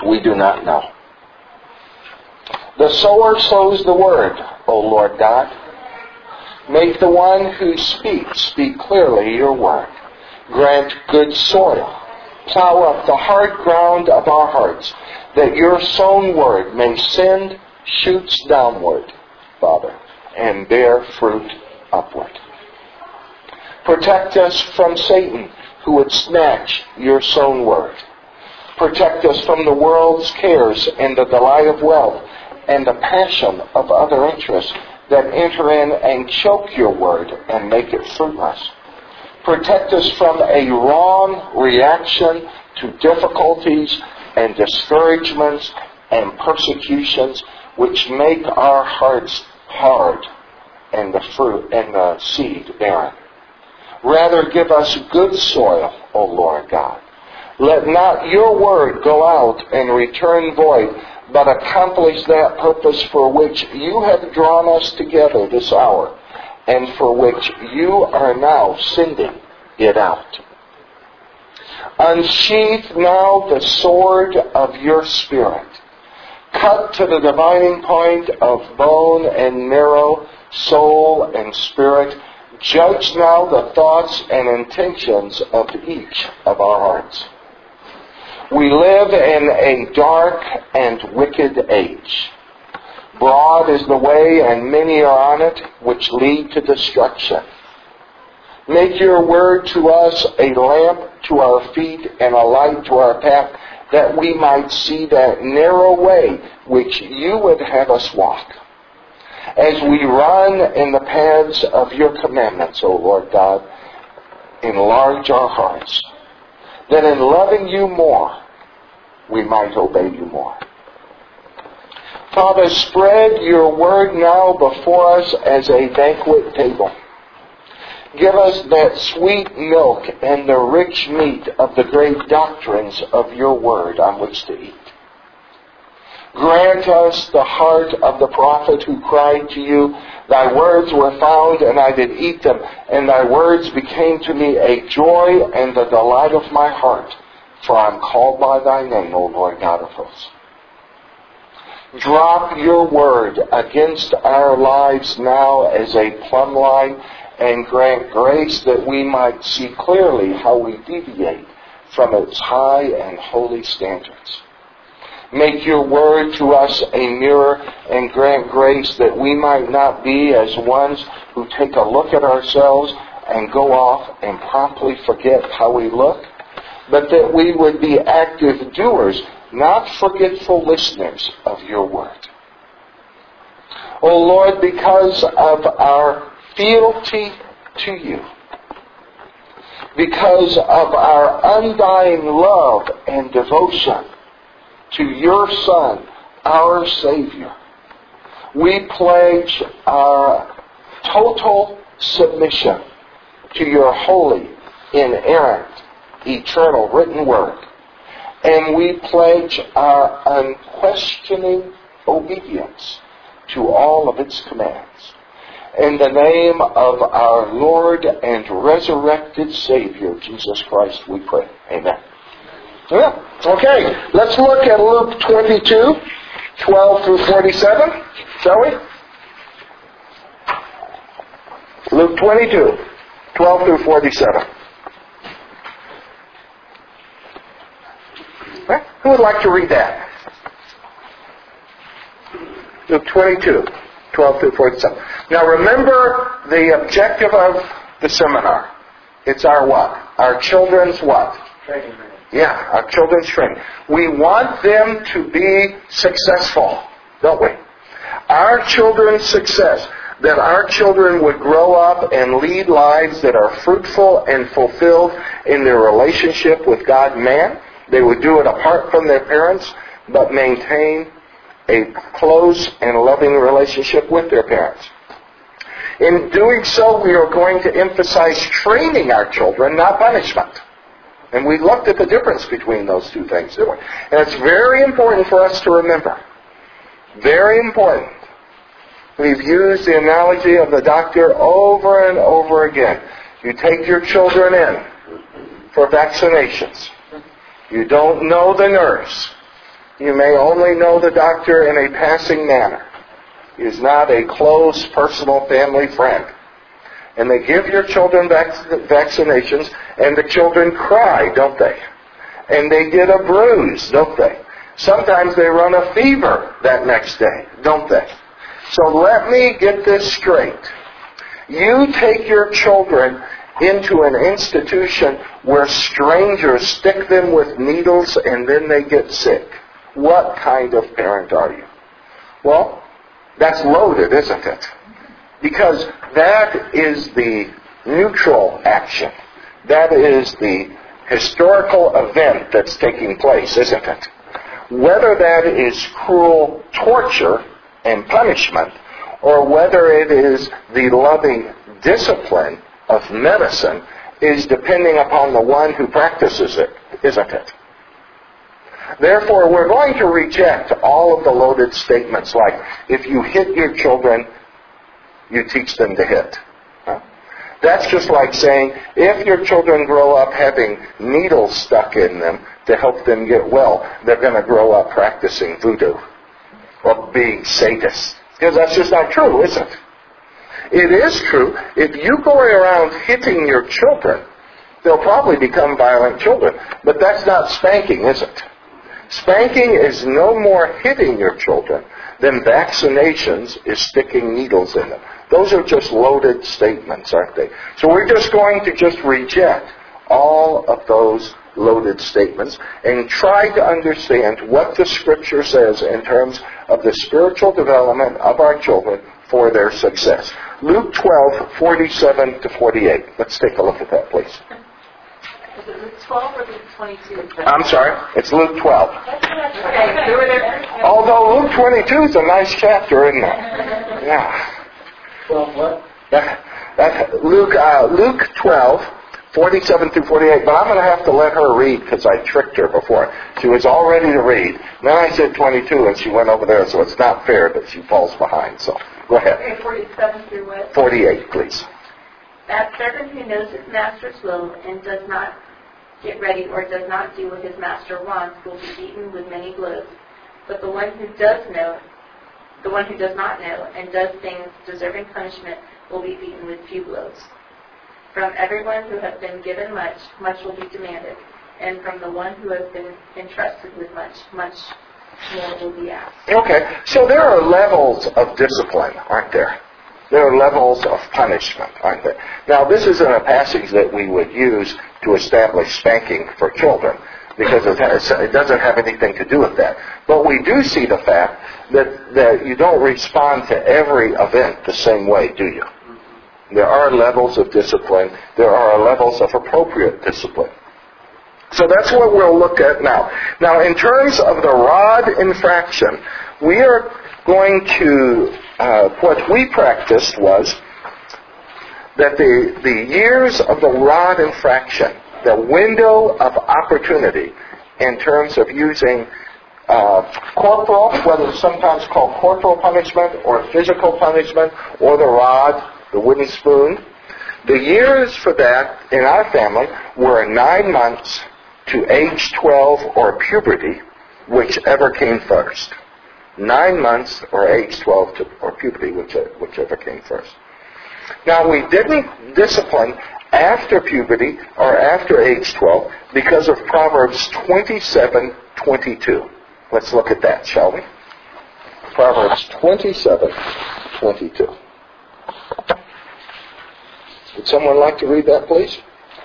we do not know. The sower sows the word, O Lord God. Make the one who speaks speak clearly your word. Grant good soil. Plow up the hard ground of our hearts, that your sown word may send shoots downward, Father, and bear fruit upward. Protect us from Satan, who would snatch your sown word. Protect us from the world's cares and the delight of wealth and the passion of other interests that enter in and choke your word and make it fruitless. Protect us from a wrong reaction to difficulties and discouragements and persecutions which make our hearts hard and the fruit and the seed barren. Rather, give us good soil, O Lord God. Let not your word go out and return void, but accomplish that purpose for which you have drawn us together this hour, and for which you are now sending it out. Unsheath now the sword of your Spirit. Cut to the dividing point of bone and marrow, soul and spirit. Judge now the thoughts and intentions of each of our hearts. We live in a dark and wicked age. Broad is the way, and many are on it, which lead to destruction. Make your word to us a lamp to our feet and a light to our path, that we might see that narrow way which you would have us walk. As we run in the paths of your commandments, O Lord God, enlarge our hearts, that in loving you more, we might obey you more. Father, spread your word now before us as a banquet table. Give us that sweet milk and the rich meat of the great doctrines of your word on which to eat. Grant us the heart of the prophet who cried to you, thy words were found, and I did eat them, and thy words became to me a joy and the delight of my heart, for I am called by thy name, O Lord God of hosts. Drop your word against our lives now as a plumb line, and grant grace that we might see clearly how we deviate from its high and holy standards. Make your word to us a mirror, and grant grace that we might not be as ones who take a look at ourselves and go off and promptly forget how we look, but that we would be active doers, not forgetful listeners of your word. O Lord, because of our fealty to you, because of our undying love and devotion to your Son, our Savior, we pledge our total submission to your holy, inerrant, eternal written word. And we pledge our unquestioning obedience to all of its commands. In the name of our Lord and resurrected Savior, Jesus Christ, we pray. Amen. Yeah. Okay, let's look at Luke 22, 12 through 47, shall we? Luke 22, 12 through 47. Who would like to read that? Luke 22, 12 through 47. Now remember the objective of the seminar. It's our what? Our children's what? Training. Yeah, our children's training. We want them to be successful, don't we? Our children's success, that our children would grow up and lead lives that are fruitful and fulfilled in their relationship with God and man. They would do it apart from their parents, but maintain a close and loving relationship with their parents. In doing so, we are going to emphasize training our children, not punishment. And we looked at the difference between those two things, didn't we? And it's very important for us to remember. Very important. We've used the analogy of the doctor over and over again. You take your children in for vaccinations. You don't know the nurse. You may only know the doctor in a passing manner. He is not a close, personal family friend. And they give your children vaccinations, and the children cry, don't they? And they get a bruise, don't they? Sometimes they run a fever that next day, don't they? So let me get this straight. You take your children into an institution where strangers stick them with needles and then they get sick. What kind of parent are you? Well, that's loaded, isn't it? Because that is the neutral action. That is the historical event that's taking place, isn't it? Whether that is cruel torture and punishment, or whether it is the loving discipline of medicine, is depending upon the one who practices it, isn't it? Therefore, we're going to reject all of the loaded statements like, if you hit your children, you teach them to hit. That's just like saying, if your children grow up having needles stuck in them to help them get well, they're going to grow up practicing voodoo or being sadists. Because that's just not true, is it? It is true. If you go around hitting your children, they'll probably become violent children. But that's not spanking, is it? Spanking is no more hitting your children than vaccinations is sticking needles in them. Those are just loaded statements, aren't they? So we're just going to just reject all of those loaded statements and try to understand what the Scripture says in terms of the spiritual development of our children for their success. Luke 12:47 to 48. Let's take a look at that, please. Is it Luke 12 or Luke 22? I'm sorry, it's Luke 12. Okay. Although Luke 22 is a nice chapter, isn't it? Yeah. Well, what? Luke 12, 47 through 48, but I'm going to have to let her read because I tricked her before. She was all ready to read. Then I said 22 and she went over there, so it's not fair that she falls behind. So go ahead. Okay, 47 through what? 48, please. That servant who knows his master's will and does not get ready or does not do what his master wants will be beaten with many blows. But the one who does not know and does things deserving punishment will be beaten with few blows. From everyone who has been given much, much will be demanded. And from the one who has been entrusted with much, much more will be asked. Okay, so there are levels of discipline, aren't there? There are levels of punishment, aren't there? Now, this isn't a passage that we would use to establish spanking for children, because it doesn't have anything to do with that. But we do see the fact that you don't respond to every event the same way, do you? There are levels of discipline. There are levels of appropriate discipline. So that's what we'll look at now. Now, in terms of the rod infraction, we are going to, what we practiced was that the years of the rod infraction, the window of opportunity in terms of using corporal, whether it's sometimes called corporal punishment or physical punishment, or the rod, the wooden spoon. The years for that in our family were 9 months to age 12 or puberty, whichever came first. 9 months or age 12 or puberty, whichever came first. Now, we didn't discipline after puberty or after age 12 because of Proverbs 27:22. Let's look at that, shall we? Proverbs 27:22. Would someone like to read that, please?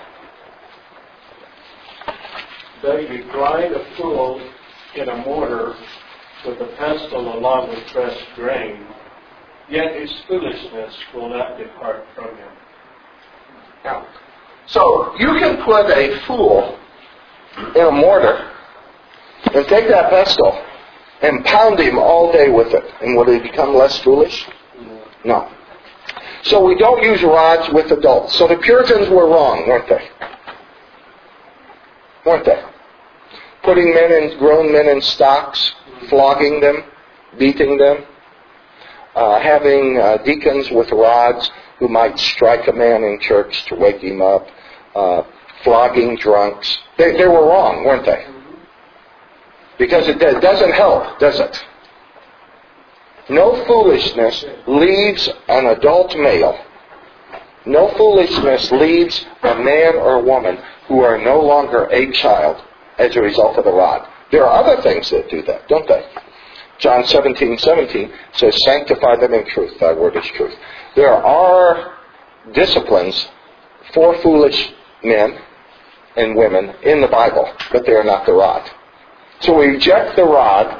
Though you grind a fool in a mortar with a pestle along with pressed grain, yet his foolishness will not depart from him. Now, so you can put a fool in a mortar and take that pestle and pound him all day with it. And will he become less foolish? No. So we don't use rods with adults. So the Puritans were wrong, weren't they? Weren't they? Putting grown men in stocks, flogging them, beating them, having deacons with rods who might strike a man in church to wake him up, flogging drunks. They were wrong, weren't they? Because it doesn't help, does it? No foolishness leaves an adult male. No foolishness leaves a man or woman who are no longer a child as a result of the rod. There are other things that do that, don't they? John 17:17 says, sanctify them in truth. Thy word is truth. There are disciplines for foolish men and women in the Bible, but they are not the rod. So we reject the rod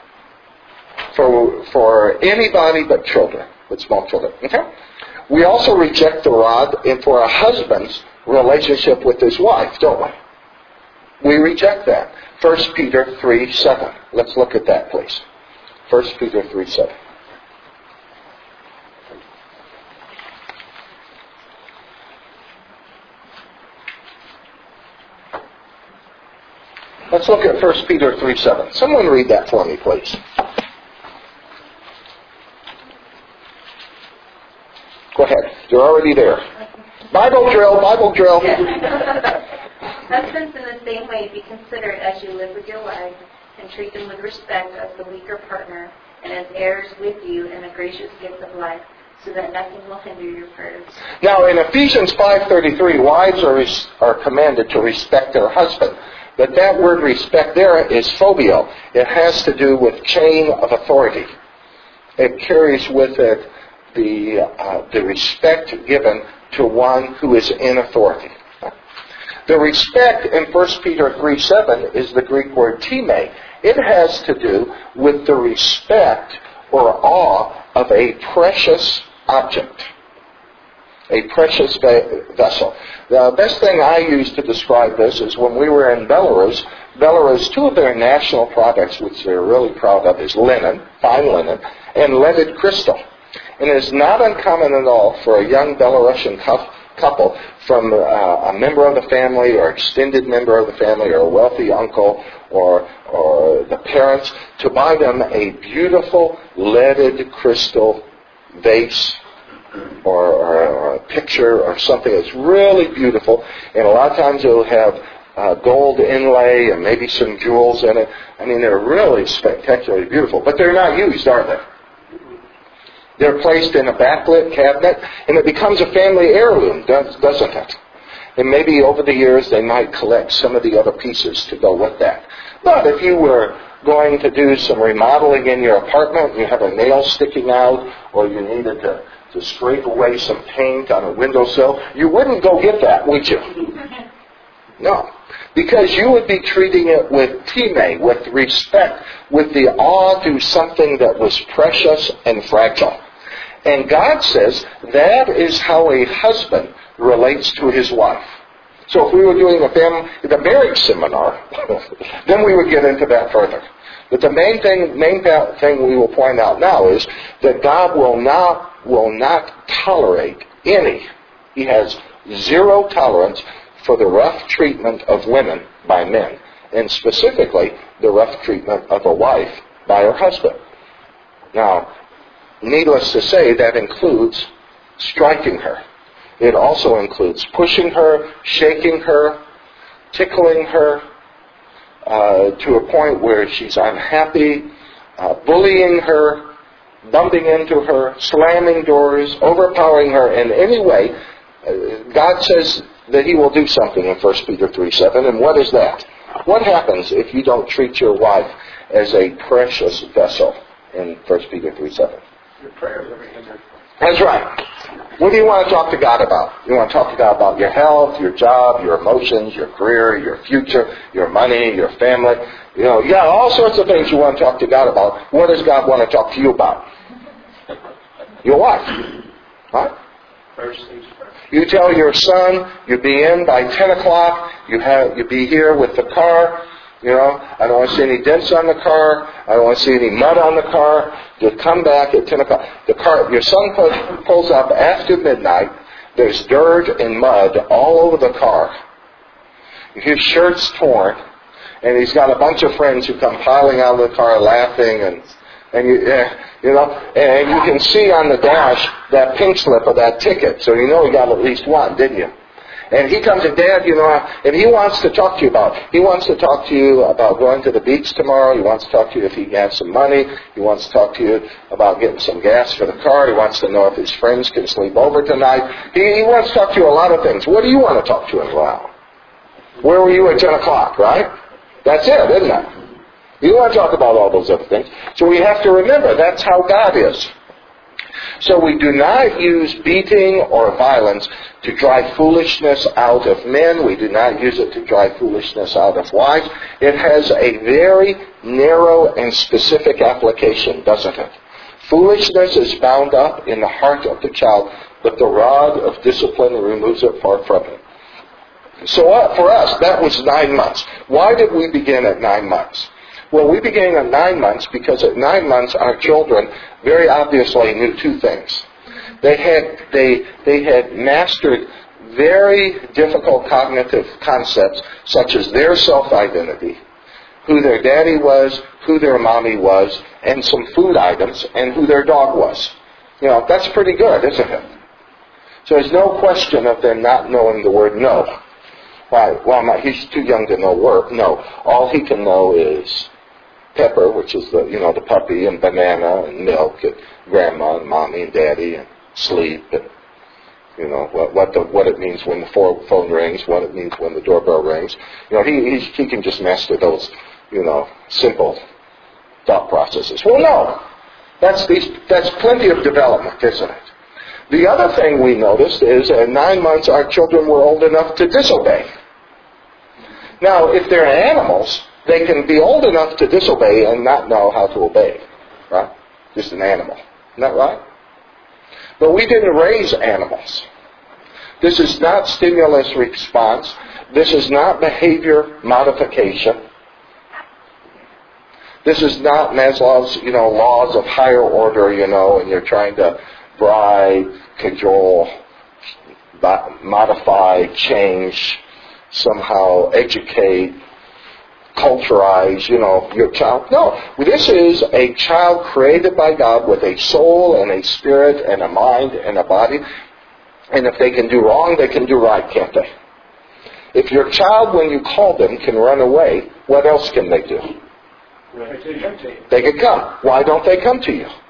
for anybody but children, but small children. Okay? We also reject the rod for a husband's relationship with his wife, don't we? We reject that. 1 Peter 3:7. Let's look at that, please. 1 Peter 3:7. Let's look at 1 Peter 3:7. Someone read that for me, please. Go ahead. You're already there. Bible drill, Bible drill. Husbands, in the same way, be considerate as you live with your wives, and treat them with respect as the weaker partner, and as heirs with you in the gracious gifts of life, so that nothing will hinder your prayers. Now, in Ephesians 5:33, wives are commanded to respect their husband. But that word respect there is phobia. It has to do with chain of authority. It carries with it the respect given to one who is in authority. The respect in 1 Peter 3:7 is the Greek word time. It has to do with the respect or awe of a precious object. A precious vessel. The best thing I use to describe this is when we were in Belarus. Belarus, two of their national products, which they're really proud of, is linen, fine linen, and leaded crystal. And it is not uncommon at all for a young Belarusian couple from a member of the family or extended member of the family or a wealthy uncle or the parents to buy them a beautiful leaded crystal vase or a picture or something that's really beautiful. And a lot of times it'll have gold inlay and maybe some jewels in it. I mean, they're really spectacularly beautiful. But they're not used, are they? They're placed in a backlit cabinet, and it becomes a family heirloom, doesn't it? And maybe over the years they might collect some of the other pieces to go with that. But if you were going to do some remodeling in your apartment, and you have a nail sticking out, or you needed to scrape away some paint on a windowsill, you wouldn't go get that, would you? No. Because you would be treating it with time, with respect, with the awe to something that was precious and fragile. And God says that is how a husband relates to his wife. So if we were doing the marriage seminar, then we would get into that further. But the main thing we will point out now is that God will not tolerate any. He has zero tolerance for the rough treatment of women by men, and specifically the rough treatment of a wife by her husband. Now, needless to say, that includes striking her. It also includes pushing her, shaking her, tickling her to a point where she's unhappy, bullying her, bumping into her, slamming doors, overpowering her in any way. God says that He will do something in 1 Peter 3:7. And what is that? What happens if you don't treat your wife as a precious vessel in 1 Peter 3:7? Your prayers are hindered. That's right. What do you want to talk to God about? You want to talk to God about your health, your job, your emotions, your career, your future, your money, your family. You got all sorts of things you want to talk to God about. What does God want to talk to you about? Your wife. Huh? First things first. You tell your son you'll be in by 10 o'clock. You'll be here with the car. I don't want to see any dents on the car. I don't want to see any mud on the car. You'll come back at 10 o'clock. Your son pulls up after midnight. There's dirt and mud all over the car. His shirt's torn. And he's got a bunch of friends who come piling out of the car laughing and you can see on the dash that pink slip of that ticket. So you know he got at least one, didn't you? And he comes and, Dad, and he wants to talk to you about going to the beach tomorrow. He wants to talk to you if he has some money. He wants to talk to you about getting some gas for the car. He wants to know if his friends can sleep over tonight. He wants to talk to you a lot of things. What do you want to talk to him about? Where were you at 10 o'clock, right? That's it, isn't it? You want to talk about all those other things. So we have to remember that's how God is. So we do not use beating or violence to drive foolishness out of men. We do not use it to drive foolishness out of wives. It has a very narrow and specific application, doesn't it? Foolishness is bound up in the heart of the child, but the rod of discipline removes it far from him. So for us, that was 9 months. Why did we begin at 9 months? Well, we began at 9 months because at 9 months our children very obviously knew two things. They had mastered very difficult cognitive concepts such as their self-identity, who their daddy was, who their mommy was, and some food items, and who their dog was. That's pretty good, isn't it? So there's no question of them not knowing the word no. Why? Well, he's too young to know word. No. All he can know is Pepper, which is the puppy, and banana, and milk, and grandma, and mommy, and daddy, and sleep, and what it means when the phone rings, what it means when the doorbell rings. He can just master those simple thought processes. Well, no, that's plenty of development, isn't it? The other thing we noticed is at 9 months our children were old enough to disobey. Now, if they're animals, they can be old enough to disobey and not know how to obey, right? Just an animal. Isn't that right? But we didn't raise animals. This is not stimulus response. This is not behavior modification. This is not Maslow's, laws of higher order, and you're trying to bribe, cajole, modify, change, somehow educate, culturize, your child. No, this is a child created by God with a soul and a spirit and a mind and a body. And if they can do wrong, they can do right, can't they? If your child, when you call them, can run away, what else can they do? They can come. Why don't they come to you?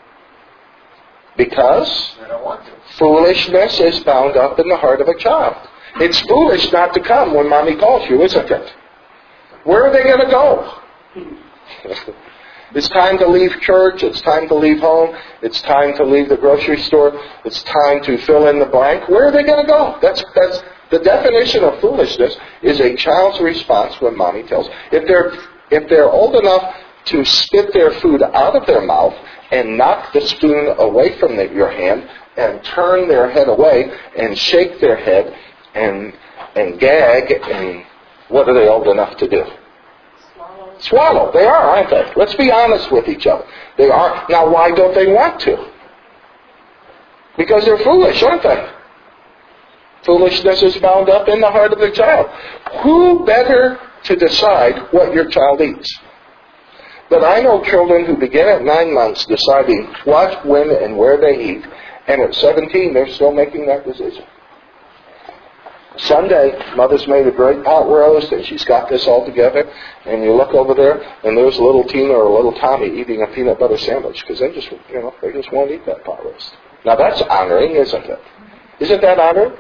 Because they don't want to. Foolishness is bound up in the heart of a child. It's foolish not to come when mommy calls you, isn't it? Where are they going to go? It's time to leave church. It's time to leave home. It's time to leave the grocery store. It's time to fill in the blank. Where are they going to go? That's the definition of foolishness is a child's response when mommy tells. If they're old enough to spit their food out of their mouth and knock the spoon away from your hand and turn their head away and shake their head and gag, and what are they old enough to do? Swallow. They are, aren't they? Let's be honest with each other. They are. Now, why don't they want to? Because they're foolish, aren't they? Foolishness is bound up in the heart of the child. Who better to decide what your child eats? But I know children who begin at 9 months deciding what, when, and where they eat, and at 17 they're still making that decision. Sunday, Mother's made a great pot roast, and she's got this all together, and you look over there, and there's a little Tina or a little Tommy eating a peanut butter sandwich, because they just won't eat that pot roast. Now that's honoring, isn't it? Isn't that honoring?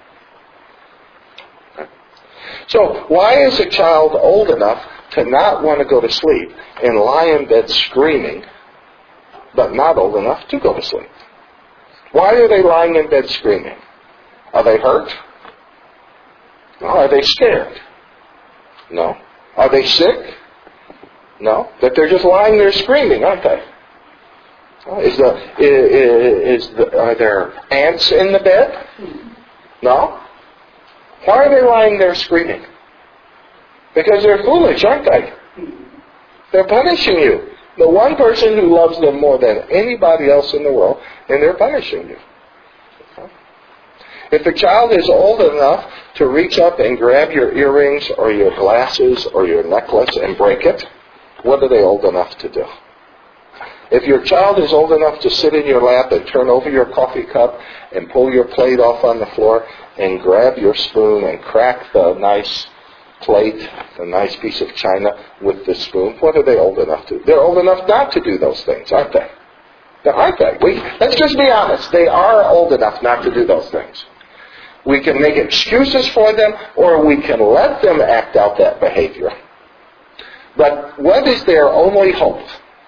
So why is a child old enough to not want to go to sleep and lie in bed screaming, but not old enough to go to sleep? Why are they lying in bed screaming? Are they hurt? No. Are they scared? No. Are they sick? No. But they're just lying there screaming, aren't they? Are there ants in the bed? No. Why are they lying there screaming? Because they're foolish, aren't they? They're punishing you. The one person who loves them more than anybody else in the world, and they're punishing you. If the child is old enough to reach up and grab your earrings or your glasses or your necklace and break it, what are they old enough to do? If your child is old enough to sit in your lap and turn over your coffee cup and pull your plate off on the floor and grab your spoon and crack the nice plate, the nice piece of china with the spoon, what are they old enough to? They're old enough not to do those things, aren't they? Aren't they? Let's just be honest. They are old enough not to do those things. We can make excuses for them, or we can let them act out that behavior. But what is their only hope?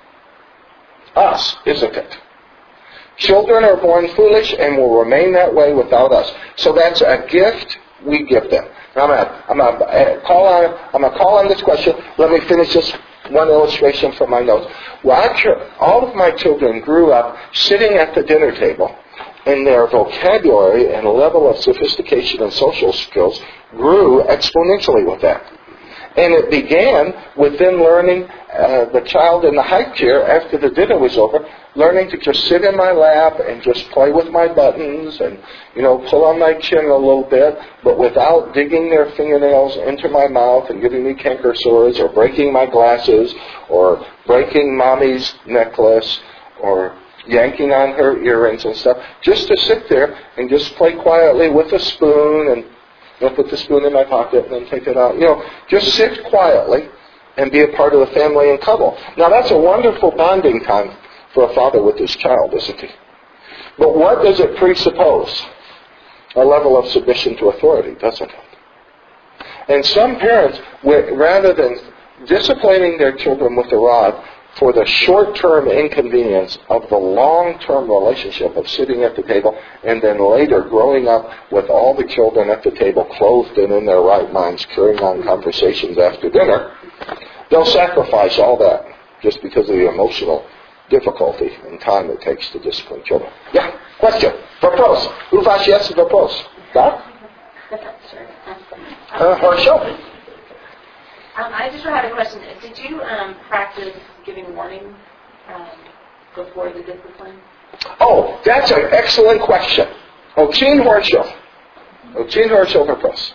Us, isn't it? Children are born foolish and will remain that way without us. So that's a gift we give them. Now I'm going to call on this question. Let me finish this one illustration from my notes. Well, all of my children grew up sitting at the dinner table, and their vocabulary and level of sophistication and social skills grew exponentially with that. And it began with them learning, the child in the high chair after the dinner was over, learning to just sit in my lap and just play with my buttons and, pull on my chin a little bit, but without digging their fingernails into my mouth and giving me canker sores or breaking my glasses or breaking mommy's necklace or yanking on her earrings and stuff. Just to sit there and just play quietly with a spoon and put the spoon in my pocket and then take it out. Just sit quietly and be a part of the family and cuddle. Now that's a wonderful bonding time for a father with his child, isn't it? But what does it presuppose? A level of submission to authority, doesn't it? And some parents, rather than disciplining their children with the rod for the short-term inconvenience of the long-term relationship of sitting at the table and then later growing up with all the children at the table clothed and in their right minds carrying on conversations after dinner, they'll sacrifice all that just because of the emotional difficulty and time it takes to discipline children. Yeah, question. Вопрос. У вас есть вопрос? Да? Хорошо. I just had a question. Did you practice giving warning before the discipline? Oh, that's an excellent question. Очень хорошо. Очень хорошо вопрос.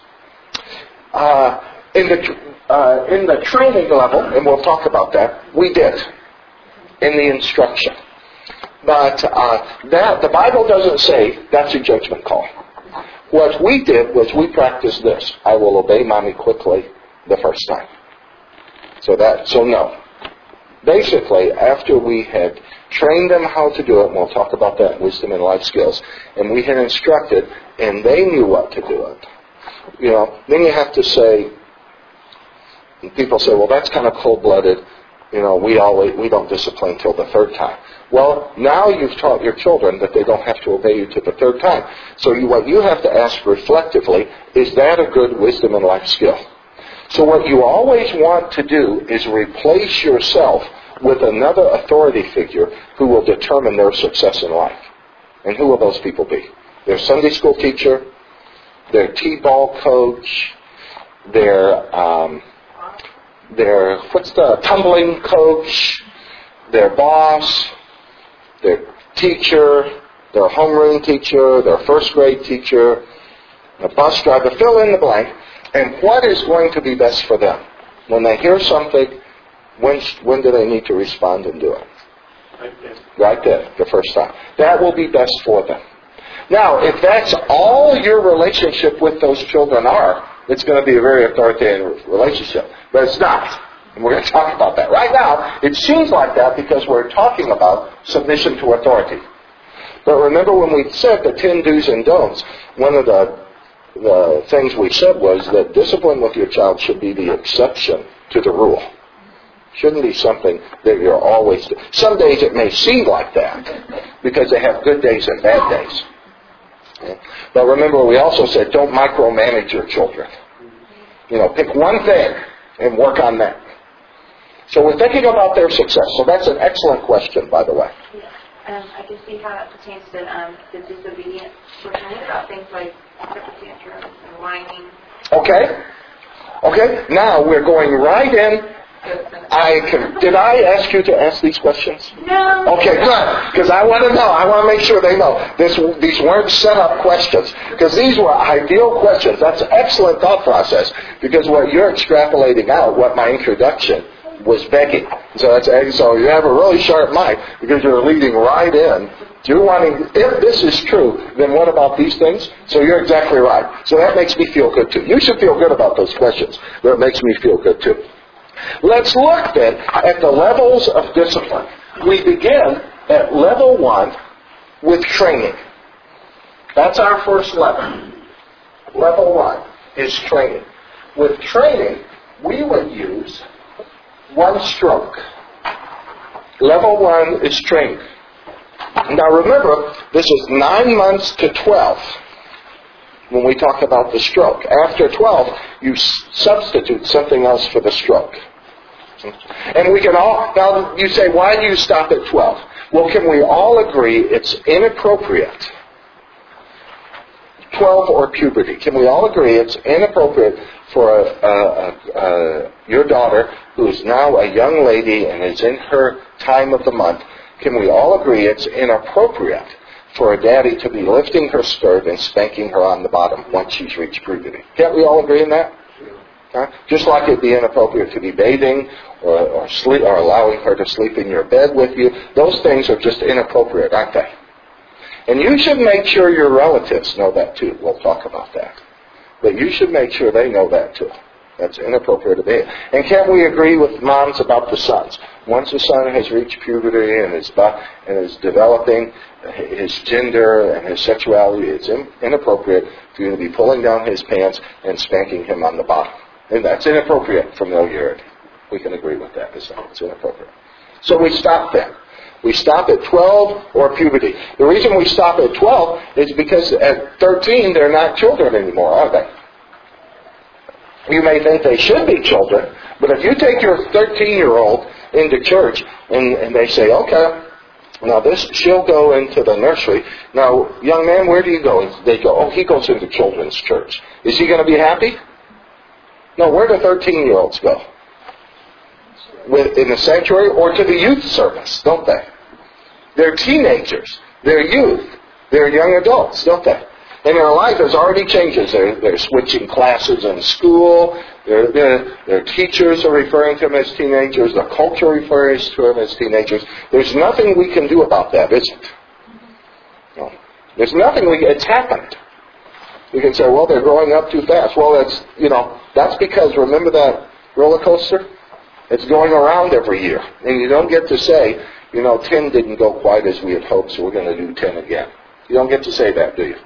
In the training level, and we'll talk about that, we did in the instruction. But the Bible doesn't say that's a judgment call. What we did was we practiced this. I will obey mommy quickly the first time. So no. Basically, after we had trained them how to do it, and we'll talk about that in wisdom and life skills, and we had instructed, and they knew what to do it. Then you have to say, people say, well, that's kind of cold-blooded. We don't discipline till the third time. Well, now you've taught your children that they don't have to obey you to the third time. So what you have to ask reflectively, is that a good wisdom and life skill? So what you always want to do is replace yourself with another authority figure who will determine their success in life. And who will those people be? Their Sunday school teacher, their T-ball coach, their tumbling coach, their boss, their teacher, their homeroom teacher, their first grade teacher, a bus driver, fill in the blank. And what is going to be best for them? When they hear something, when do they need to respond and do it? Right there, the first time. That will be best for them. Now, if that's all your relationship with those children are, it's going to be a very authoritarian relationship. But it's not. And we're going to talk about that. Right now, it seems like that because we're talking about submission to authority. But remember when we said the 10 do's and don'ts, one of the things we said was that discipline with your child should be the exception to the rule. Shouldn't be something that you're always doing. Some days it may seem like that because they have good days and bad days. Okay? But remember, we also said don't micromanage your children. Pick one thing and work on that. So we're thinking about their success. So that's an excellent question, by the way. I can see how it pertains to the disobedient. We're talking about things like temper tantrums and whining. Okay. Now we're going right in. Did I ask you to ask these questions? No. Okay, good. Because I want to know. I want to make sure they know. These weren't set up questions. Because these were ideal questions. That's an excellent thought process. Because what you're extrapolating out, what my introduction was begging. So you have a really sharp mind because you're leading right in. You're wanting, if this is true, then what about these things? So you're exactly right. So that makes me feel good too. You should feel good about those questions, but it makes me feel good too. Let's look then at the levels of discipline. We begin at level 1 with training. That's our first level. Level 1 is training. With training, we would use 1 stroke. Level 1 is training. Now remember, this is 9 months to 12 when we talk about the stroke. After 12, you substitute something else for the stroke. And we can all, now you say, why do you stop at 12? Well, can we all agree it's inappropriate? 12 or puberty. Can we all agree it's inappropriate for your daughter, who is now a young lady and is in her time of the month, can we all agree it's inappropriate for a daddy to be lifting her skirt and spanking her on the bottom once she's reached puberty? Can't we all agree on that? Huh? Just like it'd be inappropriate to be bathing or sleep or allowing her to sleep in your bed with you. Those things are just inappropriate, aren't they? And you should make sure your relatives know that too. We'll talk about that. But you should make sure they know that too. That's inappropriate to behave. And can't we agree with moms about the sons? Once the son has reached puberty and is developing his gender and his sexuality, it's inappropriate for you to be pulling down his pants and spanking him on the bottom. And that's inappropriate familiarity. We can agree with that. It's inappropriate. So we stop there. We stop at 12 or puberty. The reason we stop at 12 is because at 13 they're not children anymore, are they? You may think they should be children, but if you take your 13-year-old into church and they say, okay, now she'll go into the nursery. Now, young man, where do you go? They go, oh, he goes into children's church. Is he going to be happy? No, where do 13-year-olds go? In the sanctuary or to the youth service, don't they? They're teenagers. They're youth. They're young adults, don't they? And their life has already changes. They're switching classes in school. Their teachers are referring to them as teenagers. The culture refers to them as teenagers. There's nothing we can do about that, is it? No. There's nothing it's happened. We can say, well, they're growing up too fast. Well, that's because, remember that roller coaster? It's going around every year. And you don't get to say, 10 didn't go quite as we had hoped, so we're going to do 10 again. You don't get to say that, do you?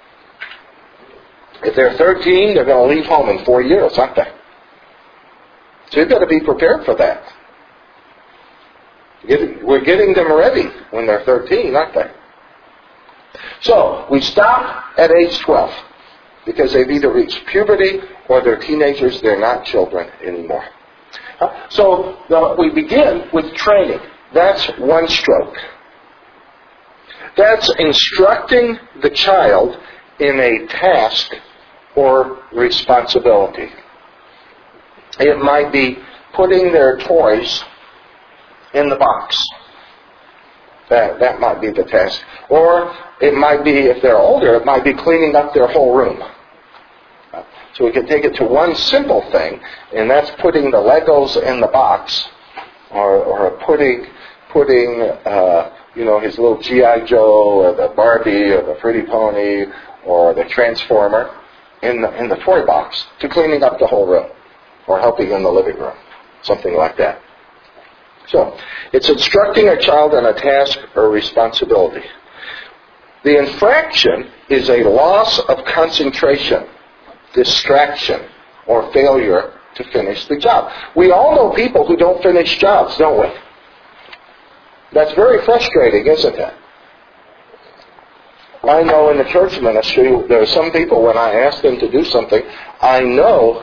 If they're 13, they're going to leave home in 4 years, aren't they? So you've got to be prepared for that. We're getting them ready when they're 13, aren't they? So we stop at age 12 because they've either reached puberty or they're teenagers. They're not children anymore. So we begin with training. That's 1 stroke. That's instructing the child in a task or responsibility. It might be putting their toys in the box. That might be the task. Or it might be, if they're older, it might be cleaning up their whole room. So we can take it to one simple thing, and that's putting the Legos in the box, or putting his little G.I. Joe, or the Barbie, or the Pretty Pony, or the Transformer in the toy box, to cleaning up the whole room, or helping in the living room, something like that. So, it's instructing a child in a task or responsibility. The infraction is a loss of concentration, distraction, or failure to finish the job. We all know people who don't finish jobs, don't we? That's very frustrating, isn't it? I know in the church ministry, there are some people, when I ask them to do something, I know,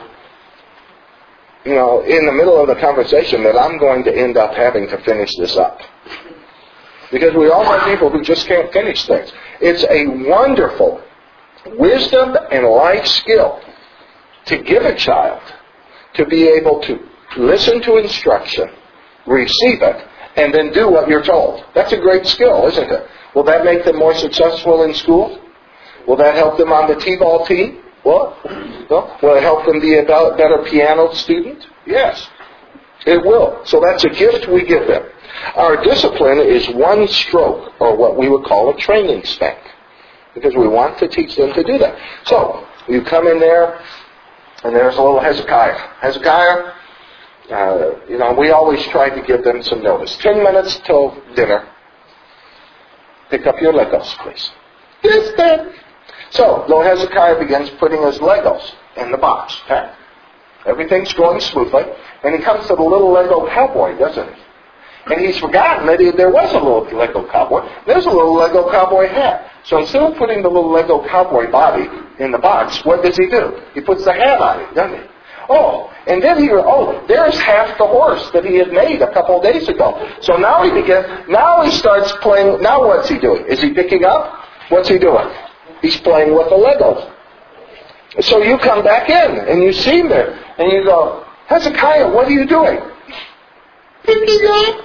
in the middle of the conversation that I'm going to end up having to finish this up. Because we all have people who just can't finish things. It's a wonderful wisdom and life skill to give a child to be able to listen to instruction, receive it, and then do what you're told. That's a great skill, isn't it? Will that make them more successful in school? Will that help them on the T-ball team? What? No? Will it help them be a better piano student? Yes. It will. So that's a gift we give them. Our discipline is one stroke, or what we would call a training spank, because we want to teach them to do that. So you come in there, and there's a little Hezekiah. Hezekiah, we always try to give them some notice. 10 minutes till dinner. Pick up your Legos, please. Yes, Dad. So, little Hezekiah begins putting his Legos in the box. Okay? Everything's going smoothly. And he comes to the little Lego cowboy, doesn't he? And he's forgotten that there was a little Lego cowboy. There's a little Lego cowboy hat. So instead of putting the little Lego cowboy body in the box, what does he do? He puts the hat on it, doesn't he? Oh, and then there's half the horse that he had made a couple of days ago. So now he starts playing. Now what's he doing? Is he picking up? What's he doing? He's playing with the Legos. So you come back in, and you see him there, and you go, Hezekiah, what are you doing? Picking up?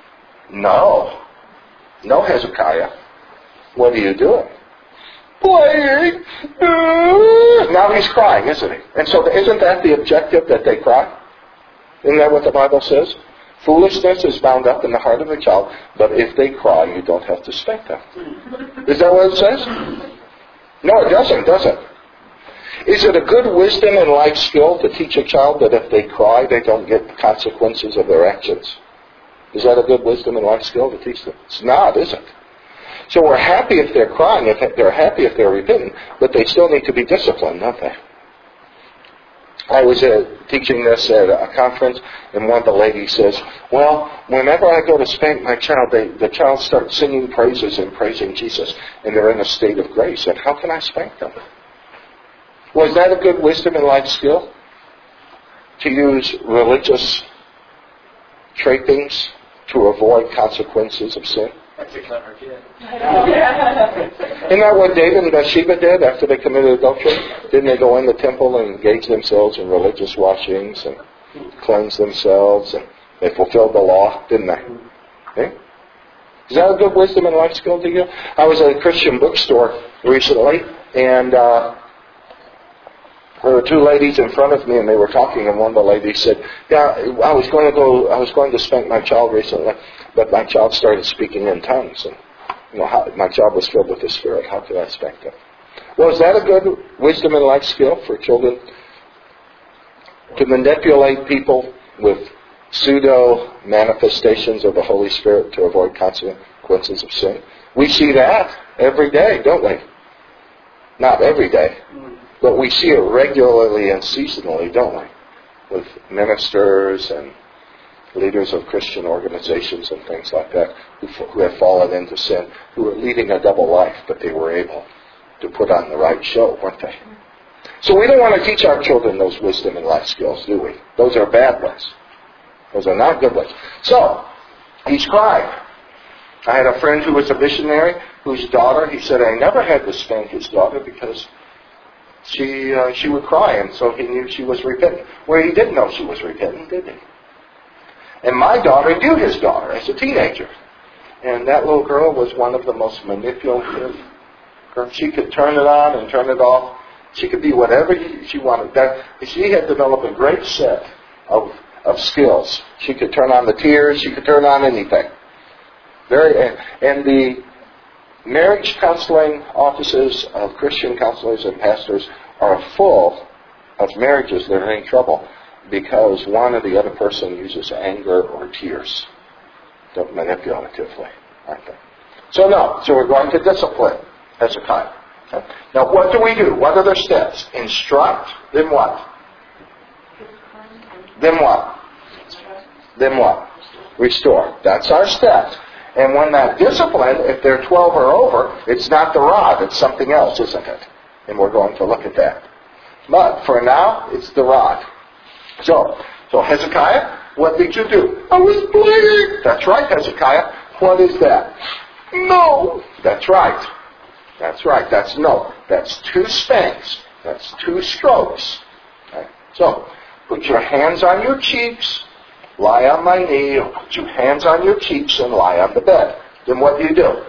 No, Hezekiah. What are you doing? Playing. Now he's crying, isn't he? And so isn't that the objective, that they cry? Isn't that what the Bible says? Foolishness is bound up in the heart of a child, but if they cry, you don't have to spank them. Is that what it says? No, it doesn't, does it? Is it a good wisdom and life skill to teach a child that if they cry, they don't get the consequences of their actions? Is that a good wisdom and life skill to teach them? It's not, is it? So we're happy if they're crying, if they're happy if they're repentant, but they still need to be disciplined, don't they? I was teaching this at a conference, and one of the ladies says, well, whenever I go to spank my child, the child starts singing praises and praising Jesus, and they're in a state of grace. And how can I spank them? Was that a good wisdom and life skill? To use religious trappings to avoid consequences of sin? That's a clever kid. Isn't that what David and Bathsheba did after they committed adultery? Didn't they go in the temple and engage themselves in religious washings and cleanse themselves? And they fulfilled the law, didn't they? Okay? Is that a good wisdom and life skill to you? I was at a Christian bookstore recently, and there were two ladies in front of me, and they were talking, and one of the ladies said, yeah, I was going to spank my child recently, but my child started speaking in tongues, and my child was filled with the Spirit. How could I spank them? Well, is that a good wisdom and life skill for children? To manipulate people with pseudo manifestations of the Holy Spirit to avoid consequences of sin? We see that every day, don't we? Not every day. But we see it regularly and seasonally, don't we? With ministers and leaders of Christian organizations and things like that who have fallen into sin, who are leading a double life, but they were able to put on the right show, weren't they? So we don't want to teach our children those wisdom and life skills, do we? Those are bad ones. Those are not good ones. So, he's crying. I had a friend who was a missionary whose daughter, he said, I never had to spank his daughter because she would cry, and so he knew she was repentant. Well, he didn't know she was repentant, did he? And my daughter knew his daughter as a teenager. And that little girl was one of the most manipulative girls. She could turn it on and turn it off. She could be whatever she wanted. She had developed a great set of skills. She could turn on the tears. She could turn on anything. And the marriage counseling offices of Christian counselors and pastors are full of marriages that are in trouble because one or the other person uses anger or tears manipulatively, aren't they? So we're going to discipline Hezekiah. Okay? Now what do we do? What are the steps? Instruct, then what? Then what? Then what? Restore. That's our steps. And when that discipline, if they're 12 or over, it's not the rod, it's something else, isn't it? And we're going to look at that. But for now, it's the rod. So Hezekiah, what did you do? I was playing. That's right, Hezekiah. What is that? No. That's right. That's right. That's no. That's 2 spanks. That's 2 strokes. Okay. So, put your hands on your cheeks. Lie on my knee, or put your hands on your cheeks and lie on the bed. Then what do?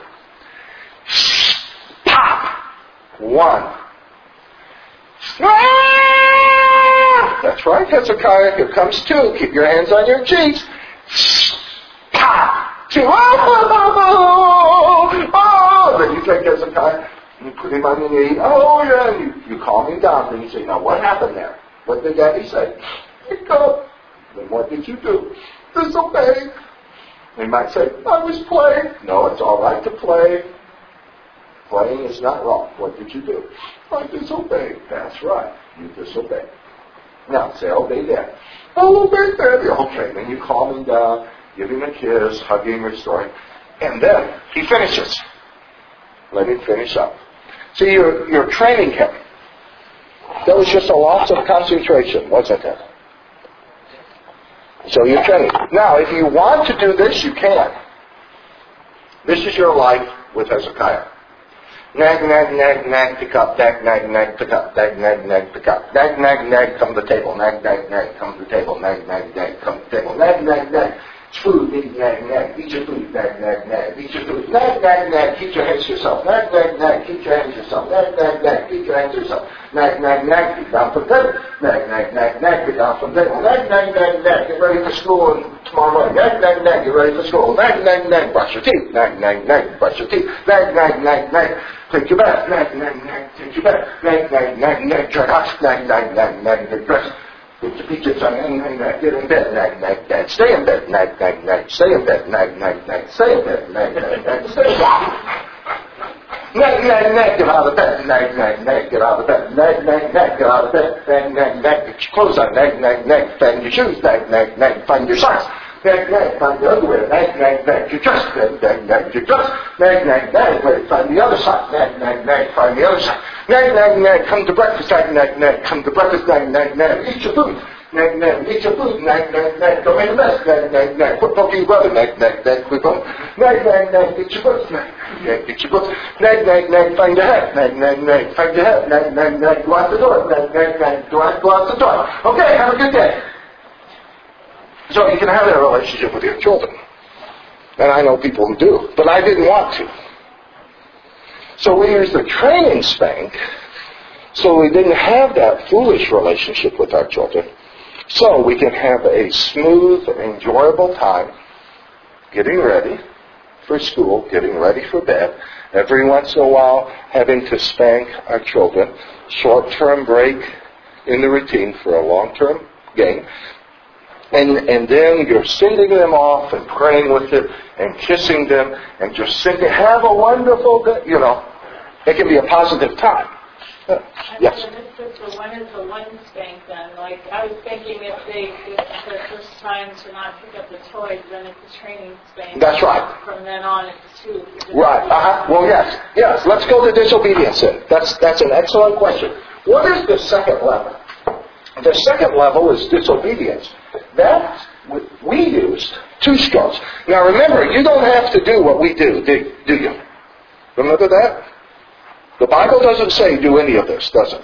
Pop! 1. That's right, Hezekiah. Here comes two. Keep your hands on your cheeks. Pa! Two. Oh! Then you take Hezekiah and you put him on your knee. Oh, yeah. And you calm him down. Then you say, now what happened there? What did Daddy say? Pick up. Then what did you do? Disobey. They might say, I was playing. No, it's all right to play. Playing is not wrong. What did you do? I disobeyed. That's right. You disobeyed. Now, say, obey Daddy. Oh, obey Daddy. Okay, then you calm him down, give him a kiss, hug him, restore him. And then he finishes. Let him finish up. See, you're training him. That was just a loss of concentration, wasn't it? So you're training. Now, if you want to do this, you can. This is your life with Hezekiah. Nag, nag, nag, nag, pick up, nag, nag, nag, pick up, nag, nag, nag, pick up, nag, nag, nag, come to the table, nag, nag, nag, come to the table, nag, nag, nag, come to the table, nag, nag, nag, it's food, nag, nag, eat your food, nag, nag, nag, eat your food, nag, nag, nag, keep your hands to yourself, nag, nag, nag, keep your hands to yourself, nag, nag, nag, keep your hands to yourself, nag, nag, nag, get down from table, nag, nag, nag, nag, get down from table, nag, nag, nag, nag, get ready for school tomorrow morning, nag, nag, nag, get ready for school, nag, nag, nag, brush your teeth, nag, nag, nag, brush your teeth, nag, nag, nag, nag, take your bath, nag, nag, nag, take your bath, nag, nag, nag, nag, turn out, nag, nag, nag, nag, get dressed. Put your peaches on, nag, nag, get in bed, nag, nag, nag, stay in bed, nag, nag, nag, stay in bed, nag, nag, nag, stay in bed, nag, nag, nag, stay in bed. Nag, nag, nag, get out of bed, nag, nag, nag, get out of bed, nag, nag, nag, get out of bed, nag, nag, nag, get your clothes on, nag, nag, nag, find your shoes, nag, nag, nag, find your socks, nag, nag, find your underwear, nag, nag, nag, your dress, nag, nag, nag, your dress, nag, nag, nag, wait, find the other sock, nag, nag, nag, find the other sock, nag, nag, nag, come to breakfast, nag, nag, nag, come to breakfast, nag, nag, nag, eat your food. Nag, nag, eat your food, nag, nag, nag, go in the mess, nag, nag, nag, quit poking your brother, nag, nag, nag, quit poking, nag, nag, nag, get your books, nag, nag, get your books, nag, nag, nag, find your hat, nag, nag, nag, find your hat, nag, nag, nag, go out the door, nag, nag, nag, go out the door. Okay, have a good day. So you can have that relationship with your children. And I know people who do, but I didn't want to. So we used the training spank, so we didn't have that foolish relationship with our children. So we can have a smooth, enjoyable time getting ready for school, getting ready for bed, every once in a while having to spank our children, short-term break in the routine for a long-term gain. And then you're sending them off and praying with them and kissing them and just sending, have a wonderful day, It can be a positive time. Yes. So when is the one spank then? Like, I was thinking if it's the first time to not pick up the toys, then it's a training spank. That's right. From then on, it's two. Right. Well, yes. Let's go to disobedience then. That's an excellent question. What is the second level? The second level is disobedience. That we used 2 strokes. Now remember, you don't have to do what we do you? Remember that? The Bible doesn't say do any of this, does it?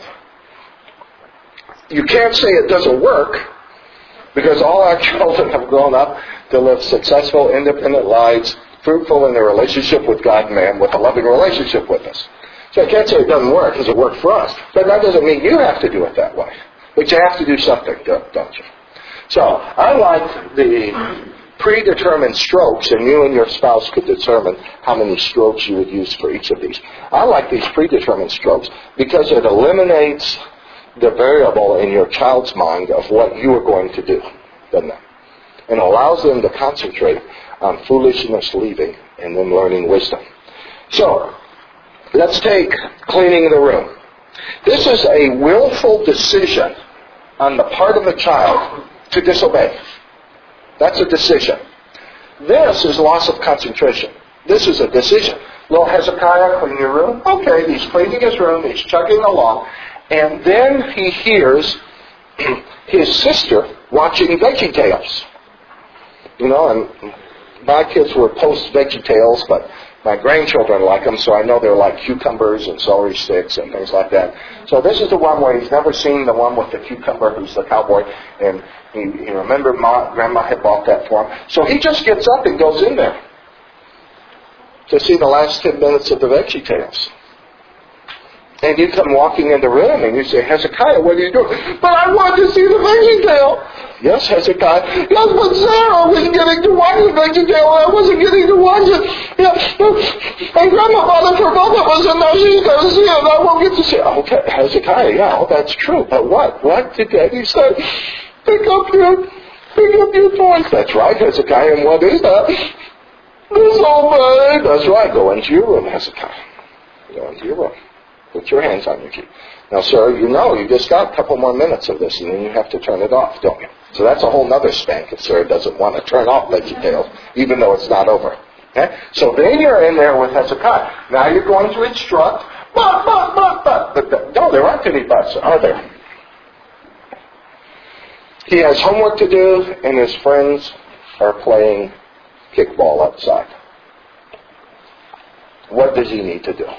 You can't say it doesn't work, because all our children have grown up to live successful, independent lives, fruitful in their relationship with God and man, with a loving relationship with us. So I can't say it doesn't work, because it worked for us. But that doesn't mean you have to do it that way. But you have to do something, don't you? So I like the predetermined strokes, and you and your spouse could determine how many strokes you would use for each of these. I like these predetermined strokes because it eliminates the variable in your child's mind of what you are going to do, doesn't it? And allows them to concentrate on foolishness leaving and then learning wisdom. So, let's take cleaning the room. This is a willful decision on the part of the child to disobey. That's a decision. This is loss of concentration. This is a decision. Little Hezekiah, clean your room. Okay, he's cleaning his room. He's chugging along. And then he hears his sister watching VeggieTales. And my kids were post-VeggieTales, but my grandchildren like them, so I know they're like cucumbers and celery sticks and things like that. So this is the one where he's never seen the one with the cucumber who's the cowboy, and he remembered Grandma had bought that for him. So he just gets up and goes in there to see the last 10 minutes of the VeggieTales. And you come walking in the room and you say, Hezekiah, what are you doing? But I wanted to see the VeggieTale. Yes, Hezekiah. Yes, but Sarah was getting to watch the VeggieTale and I wasn't getting to watch it. Yeah. And Grandma bought it for both of us and now she's going to see it and I won't get to see it. Okay, Hezekiah, yeah, that's true. But what? What did Daddy say? Pick up your toys. That's right, Hezekiah. And what is that? This old man. That's right. Go into your room, Hezekiah. Go into your room. Put your hands on your key. Now, sir, you know you just got a couple more minutes of this, and then you have to turn it off, don't you? So that's a whole other spank if Sarah doesn't want to turn off VeggieTales, even though it's not over. Okay? So then you're in there with Hezekiah. Now you're going to instruct, but no, there aren't any buts, are there? He has homework to do, and his friends are playing kickball outside. What does he need to do?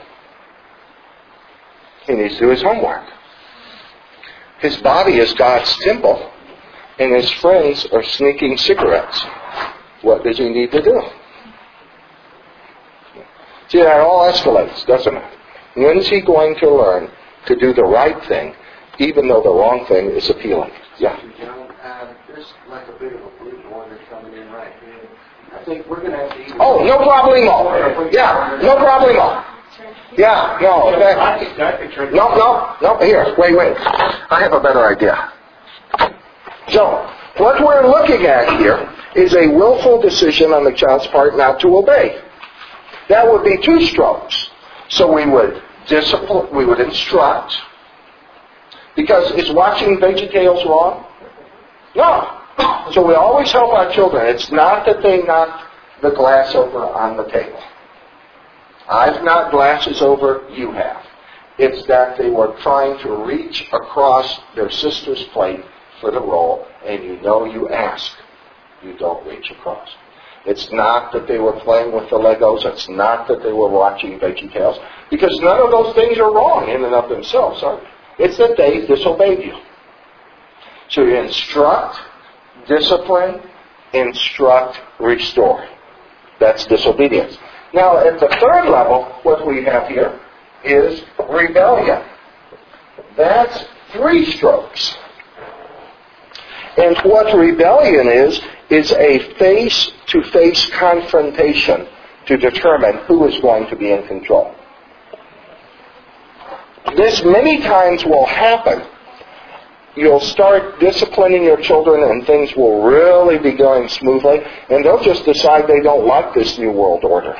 He needs to do his homework. His body is God's temple, and his friends are sneaking cigarettes. What does he need to do? See, that all escalates, doesn't it? When is he going to learn to do the right thing, even though the wrong thing is appealing? Yeah. There's like a bit of a blue water coming in right here. I think we're going to have to eat. Oh, no problemo. Yeah, no problemo. Yeah, no. Here, wait. I have a better idea. So, what we're looking at here is a willful decision on the child's part not to obey. That would be 2 strokes. So we would discipline, we would instruct. Because is watching VeggieTales wrong? No. So we always help our children. It's not that they knock the glass over on the table. I've knocked glasses over, you have. It's that they were trying to reach across their sister's plate for the roll, and you know you ask. You don't reach across. It's not that they were playing with the Legos. It's not that they were watching VeggieTales. Because none of those things are wrong in and of themselves, are they? It's that they disobeyed you. So you instruct, discipline, instruct, restore. That's disobedience. Now, at the 3rd level, what we have here is rebellion. That's 3 strokes. And what rebellion is a face-to-face confrontation to determine who is going to be in control. This many times will happen. You'll start disciplining your children and things will really be going smoothly, and they'll just decide they don't like this new world order.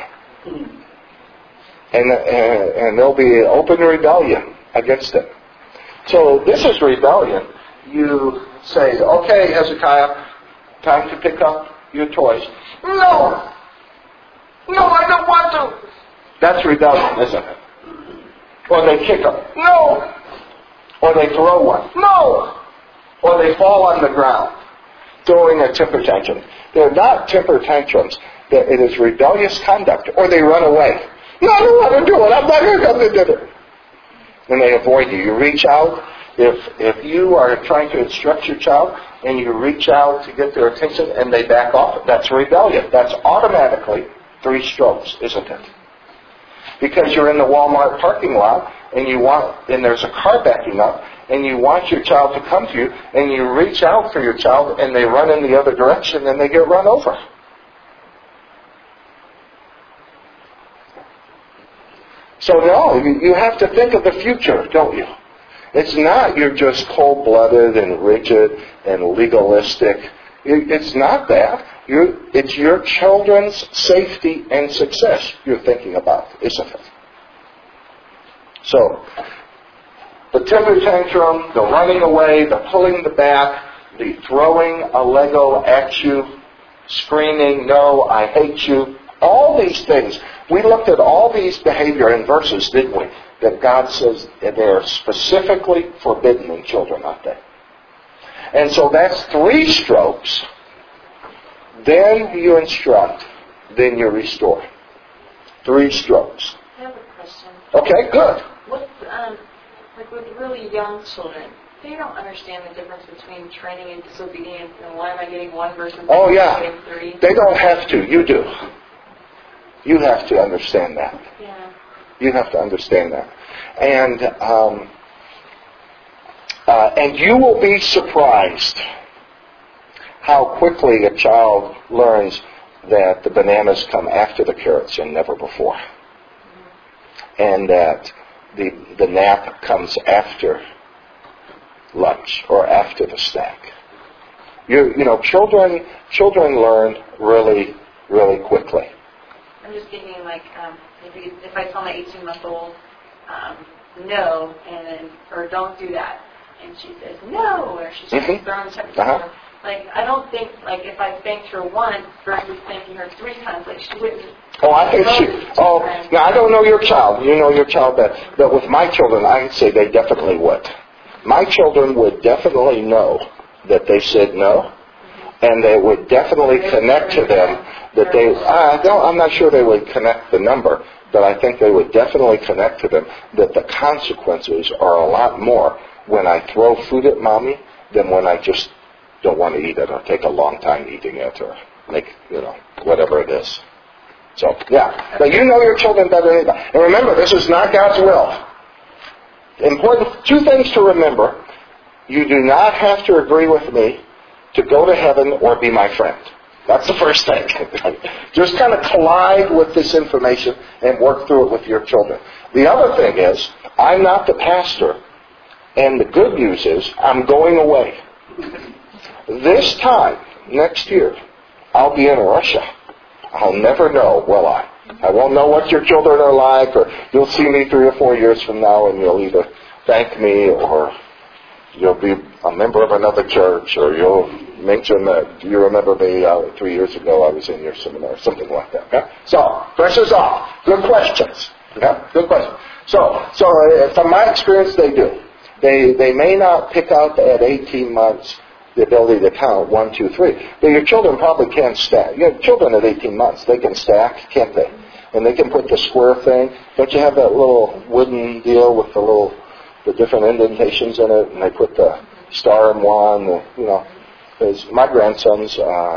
And there'll be open rebellion against it. So this is rebellion. You say, okay, Hezekiah, time to pick up your toys. No, I don't want to. That's rebellion, isn't it? Or they kick them. No. Or they throw one. No. Or they fall on the ground, throwing a temper tantrum. They're not temper tantrums. It is rebellious conduct. Or they run away. No, I don't want to do it. I'm not going to come to dinner. And they avoid you. You reach out. If you are trying to instruct your child and you reach out to get their attention and they back off, that's rebellion. That's automatically 3 strokes, isn't it? Because you're in the Walmart parking lot and there's a car backing up and you want your child to come to you and you reach out for your child and they run in the other direction and they get run over. So no, you have to think of the future, don't you? It's not you're just cold-blooded and rigid and legalistic. It's not that. It's your children's safety and success you're thinking about, isn't it? So, the temper tantrum, the running away, the pulling the back, the throwing a Lego at you, screaming, no, I hate you, all these things. We looked at all these behavior in verses, didn't we? That God says they're specifically forbidden in children, aren't they? And so that's 3 strokes. Then you instruct. Then you restore. 3 strokes. I have a question. Okay, good. Like with really young children, they don't understand the difference between training and disobedience, and why am I getting 1 versus getting 3? They don't have to. You do. You have to understand that. Yeah. You have to understand that. And you will be surprised how quickly a child learns that the bananas come after the carrots and never before. And that the nap comes after lunch or after the snack. Children learn really, really quickly. I'm just thinking like, if I tell my 18-month-old, no, or don't do that, and she says no, or she's throwing the temperature. Like, I don't think, like, if I spanked her once versus spanking her 3 times, like, she wouldn't. Oh, I think now I don't know your child. You know your child better. But with my children, I'd say they definitely would. My children would definitely know that they said no, and they would definitely connect to them that they, I'm not sure they would connect the number, but I think they would definitely connect to them that the consequences are a lot more when I throw food at mommy than when I just don't want to eat it or take a long time eating it or make, whatever it is. So, yeah. But you know your children better than anybody. And remember, this is not God's will. Important 2 things to remember. You do not have to agree with me to go to heaven or be my friend. That's the first thing. Just kind of collide with this information and work through it with your children. The other thing is, I'm not the pastor, and the good news is, I'm going away. This time, next year, I'll be in Russia. I'll never know, will I? I won't know what your children are like, or you'll see me 3 or 4 years from now and you'll either thank me or you'll be a member of another church, or you'll mention that you remember me 3 years ago I was in your seminar, something like that. Okay? So, pressure's off. Good questions. Okay? Good questions. So from my experience, they do. They may not pick up at 18 months the ability to count 1, 2, 3. But your children probably can stack. You have children at 18 months. They can stack, can't they? And they can put the square thing. Don't you have that little wooden deal with the different indentations in it? And they put the star in one. Because my grandson's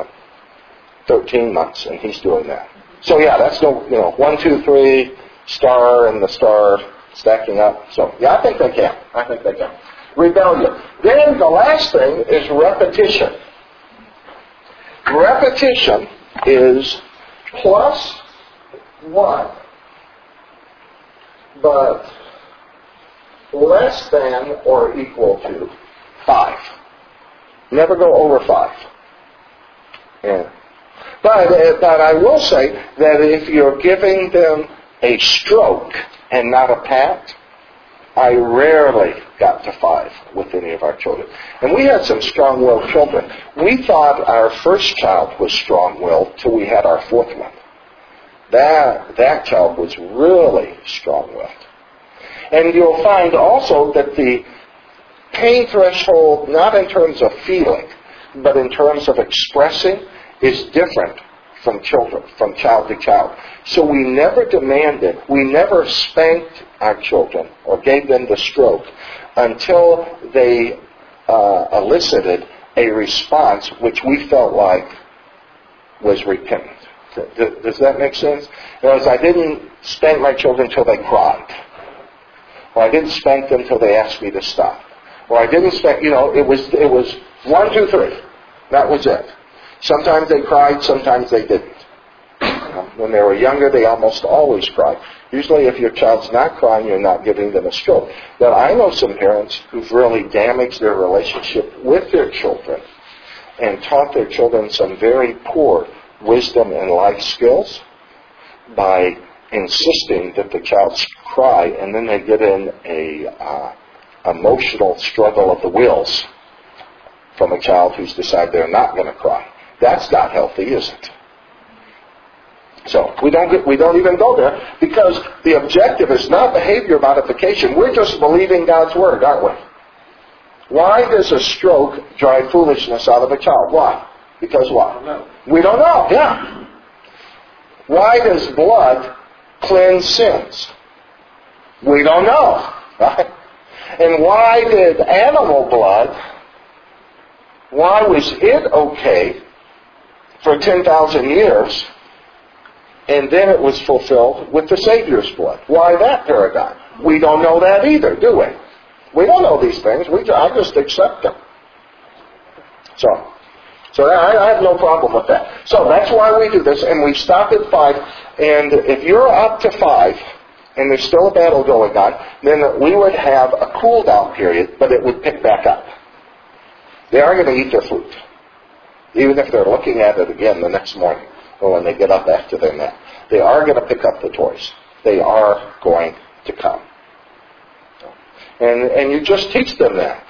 13 months, and he's doing that. So yeah, that's 1, 2, 3, star, and the star stacking up. So yeah, I think they can. Rebellion. Then the last thing is repetition. Repetition is plus 1, but less than or equal to 5. Never go over 5. Yeah. But I will say that if you're giving them a stroke and not a pat, I rarely got to 5 with any of our children. And we had some strong-willed children. We thought our first child was strong-willed till we had our 4th one. That child was really strong-willed. And you'll find also that the pain threshold, not in terms of feeling, but in terms of expressing, is different from child to child. So we never demanded, we never spanked our children or gave them the stroke until they elicited a response which we felt like was repentant. Does that make sense? In other words, I didn't spank my children until they cried. Or I didn't spank them until they asked me to stop. Or I didn't spank, it was 1, 2, 3. That was it. Sometimes they cried, sometimes they didn't. When they were younger, they almost always cried. Usually if your child's not crying, you're not giving them a stroke. But I know some parents who've really damaged their relationship with their children and taught their children some very poor wisdom and life skills by insisting that the child cry, and then they get in a emotional struggle of the wills from a child who's decided they're not going to cry. That's not healthy, is it? So we don't even go there, because the objective is not behavior modification. We're just believing God's word, aren't we? Why does a stroke drive foolishness out of a child? Why? Because what? We don't know. Yeah. Why does blood cleanse sins? We don't know. Right? And why did animal blood, why was it okay for 10,000 years and then it was fulfilled with the Savior's blood. Why that paradigm? We don't know that either, do we? We don't know these things. I just accept them. So I have no problem with that. So that's why we do this, and we stop at 5. And if you're up to 5, and there's still a battle going on, then we would have a cool down period, but it would pick back up. They are going to eat their food, even if they're looking at it again the next morning or when they get up after their nap. They are going to pick up the toys. They are going to come. And you just teach them that.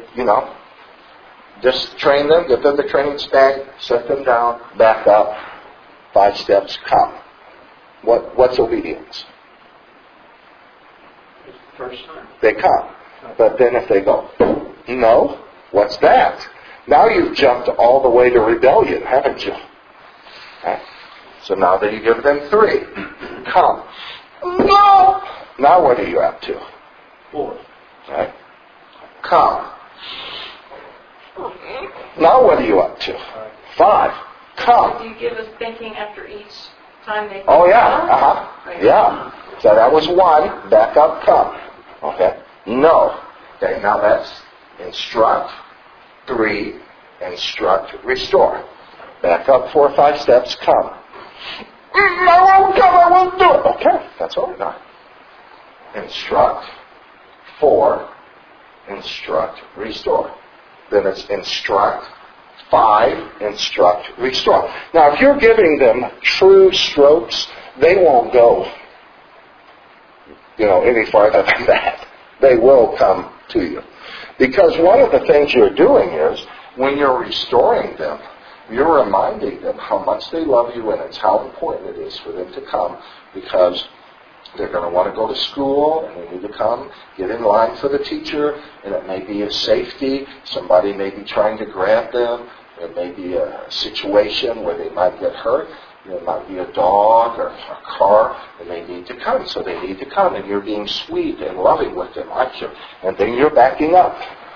Just train them, give them the training spank, set them down, back up, 5 steps, come. What's obedience? First time. They come. But then if they go, no, what's that? Now you've jumped all the way to rebellion, haven't you? Okay. So now that you give them 3, come. No! Now what are you up to? 4. Right? Come. Now what are you up to? 5. Come. Do you give us thinking after each time they Oh yeah. Right. Yeah. So that was 1. Back up, come. Okay. No. Okay, now that's instruct, 3, instruct, restore. Back up 4 or 5 steps, come. I won't come, I won't do it. Okay, that's all right now. Instruct, 4, instruct, restore. Then it's instruct, 5, instruct, restore. Now if you're giving them true strokes, they won't go any farther than that. They will come to you. Because one of the things you're doing is, when you're restoring them, you're reminding them how much they love you, and it's how important it is for them to come, because they're going to want to go to school, and they need to come, get in line for the teacher, and it may be a safety. Somebody may be trying to grab them. There may be a situation where they might get hurt. There might be a dog or a car, and they need to come. So they need to come, and you're being sweet and loving with them, aren't you? And then you're backing up.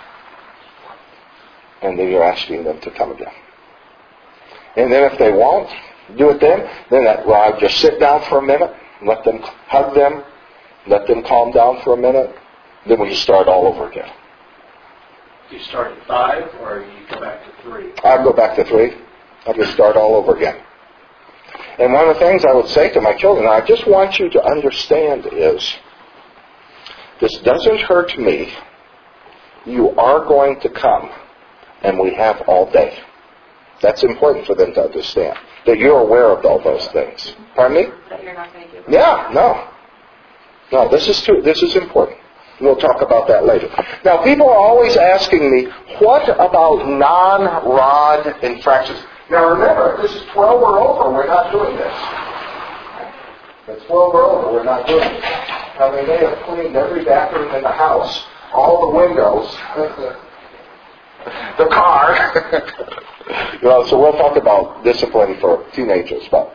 And then you're asking them to come again. And then if they won't do it then I just sit down for a minute, let them hug them, let them calm down for a minute, then we start all over again. Do you start at 5 or you go back to 3? I'll go back to 3. I'll just start all over again. And one of the things I would say to my children, I just want you to understand is, this doesn't hurt me. You are going to come, and we have all day. That's important for them to understand, that you're aware of all those things. Pardon me? That you're not going to give them. Yeah, no, this is true. This is important. We'll talk about that later. Now, people are always asking me, what about non-rod infractions? Now, remember, this is 12 or over. We're not doing this. It's 12 or over. We're not doing it. Now, they may have cleaned every bathroom in the house, all the windows, the car. So we'll talk about discipline for teenagers, but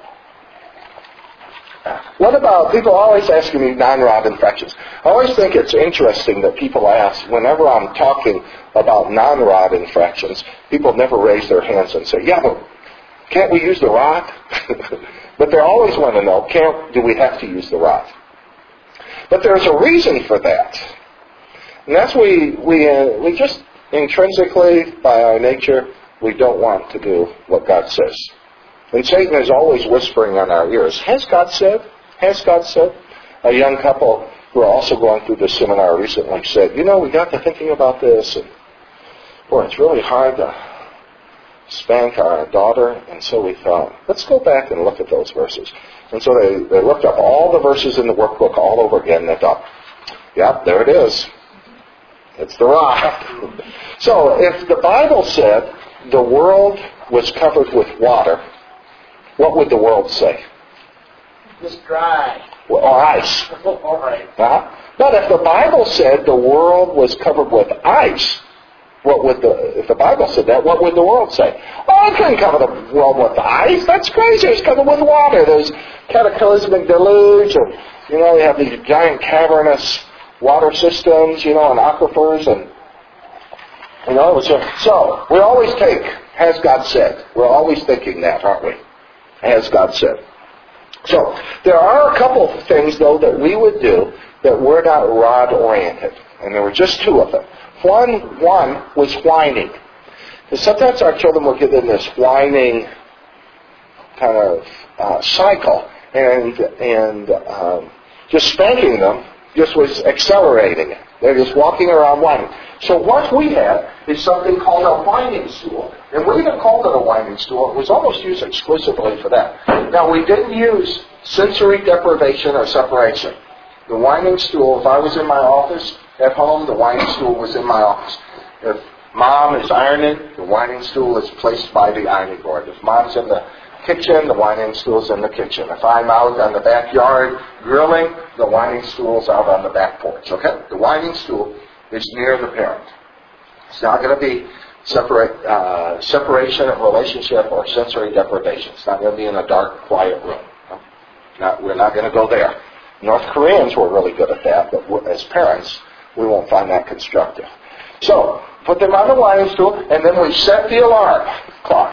what about, people always asking me non-rod infractions. I always think it's interesting that people ask, whenever I'm talking about non-rod infractions, people never raise their hands and say, yeah, but can't we use the rod? But they always want to know, do we have to use the rod? But there's a reason for that. And that's we just intrinsically, by our nature, we don't want to do what God says. And Satan is always whispering on our ears, has God said? Has God said? A young couple who are also going through this seminar recently said, we got to thinking about this, and boy, it's really hard to spank our daughter, and so we thought, let's go back and look at those verses. And so they looked up all the verses in the workbook all over again, and they thought, yep, there it is. It's the rod. So if the Bible said the world was covered with water, what would the world say? Just dry. Or ice. All right. But if the Bible said the world was covered with ice, if the Bible said that, what would the world say? Oh, it couldn't cover the world with ice. That's crazy. It's covered with water. There's cataclysmic deluge, and you have these giant cavernous water systems, and aquifers, and so we always take, has God said? We're always thinking that, aren't we? Has God said? So there are a couple of things, though, that we would do that were not rod-oriented. And there were just two of them. One was whining. Because sometimes our children will get in this whining kind of cycle. And just spanking them just was accelerating it. They're just walking around whining. So what we had is something called a whining stool. And we even called it a whining stool. It was almost used exclusively for that. Now, we didn't use sensory deprivation or separation. The whining stool, if I was in my office at home, the whining stool was in my office. If Mom is ironing, the whining stool is placed by the ironing board. If Mom's in the kitchen, the whining stool's in the kitchen. If I'm out on the backyard grilling, the whining stool's out on the back porch. Okay? The whining stool is near the parent. It's not going to be separation of relationship or sensory deprivation. It's not going to be in a dark, quiet room. We're not going to go there. North Koreans were really good at that, but as parents, we won't find that constructive. So, put them on the whining stool, and then we set the alarm clock.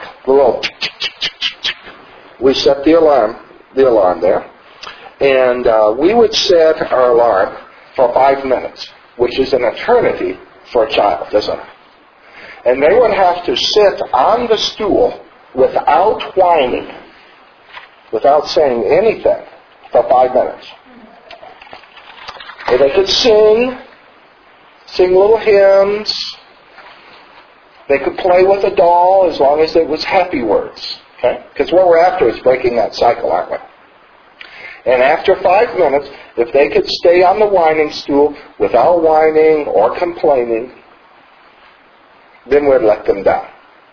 We set the alarm there, and we would set our alarm for 5 minutes, which is an eternity for a child, isn't it? And they would have to sit on the stool without whining, without saying anything, for 5 minutes. And they could sing little hymns. They could play with a doll as long as it was happy words. Okay? Because what we're after is breaking that cycle, aren't we? And after 5 minutes, if they could stay on the whining stool without whining or complaining, then we'd let them down.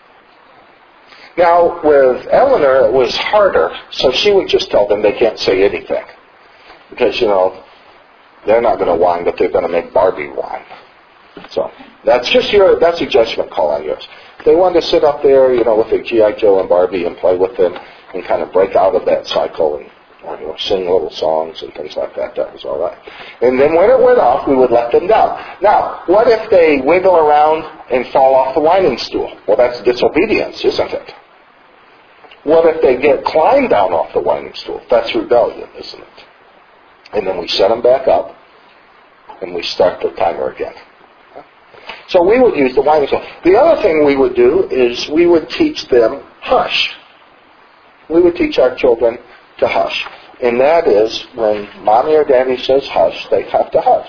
Now, with Eleanor, it was harder, so she would just tell them they can't say anything. Because, they're not going to whine, but they're going to make Barbie whine. So, that's a judgment call on yours. If they wanted to sit up there, with their G.I. Joe and Barbie and play with them and kind of break out of that cycle and sing little songs and things like that, that was all right. And then when it went off, we would let them down. Now, what if they wiggle around and fall off the whining stool? Well, that's disobedience, isn't it? What if they climb down off the whining stool? That's rebellion, isn't it? And then we set them back up and we start the timer again. So we would use the whining stool. The other thing we would do is we would teach them hush. We would teach our children to hush. And that is when Mommy or Daddy says hush, they have to hush.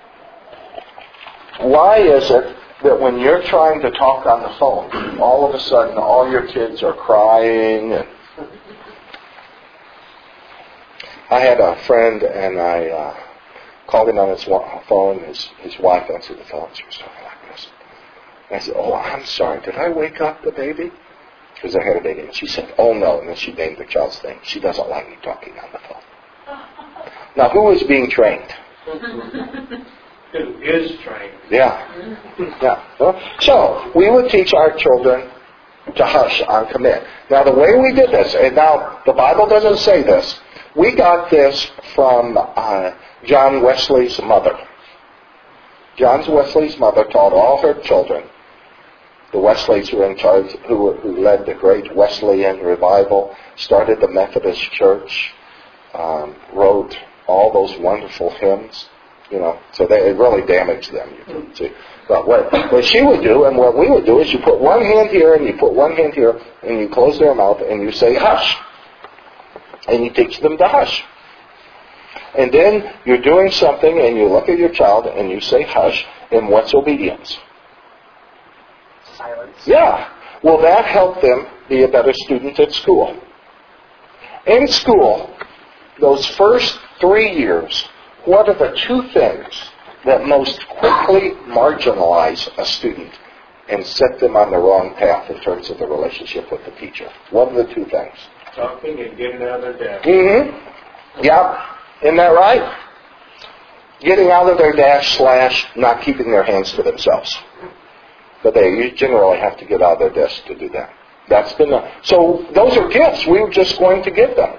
Why is it that when you're trying to talk on the phone, all of a sudden all your kids are crying? And I had a friend, and I called him on his phone. His wife answered the phone. She was talking like this. And I said, "Oh, I'm sorry. Did I wake up the baby?" Because I had a baby. And she said, "Oh, no." And then she named the child's name. She doesn't like me talking on the phone. Now, who is being trained? Who is trained? Yeah. So, we would teach our children to hush on command. Now, the way we did this, and now the Bible doesn't say this, we got this from John Wesley's mother. John Wesley's mother taught all her children. The Wesleys were in charge, who led the great Wesleyan revival, started the Methodist Church, wrote all those wonderful hymns. So it really damaged them, you can see. But what she would do, and what we would do, is you put one hand here, and you put one hand here, and you close their mouth, and you say, hush. And you teach them to hush. And then you're doing something, and you look at your child, and you say, hush, and what's obedience? Silence. Yeah. Will that help them be a better student at school? In school, those first 3 years, what are the two things that most quickly marginalize a student and set them on the wrong path in terms of the relationship with the teacher? What are the two things? Talking and getting out of their dash. Mm-hmm. Yeah. Isn't that right? Getting out of their dash / not keeping their hands to themselves. But you generally have to get out of their desk to do that. So those are gifts we were just going to give them.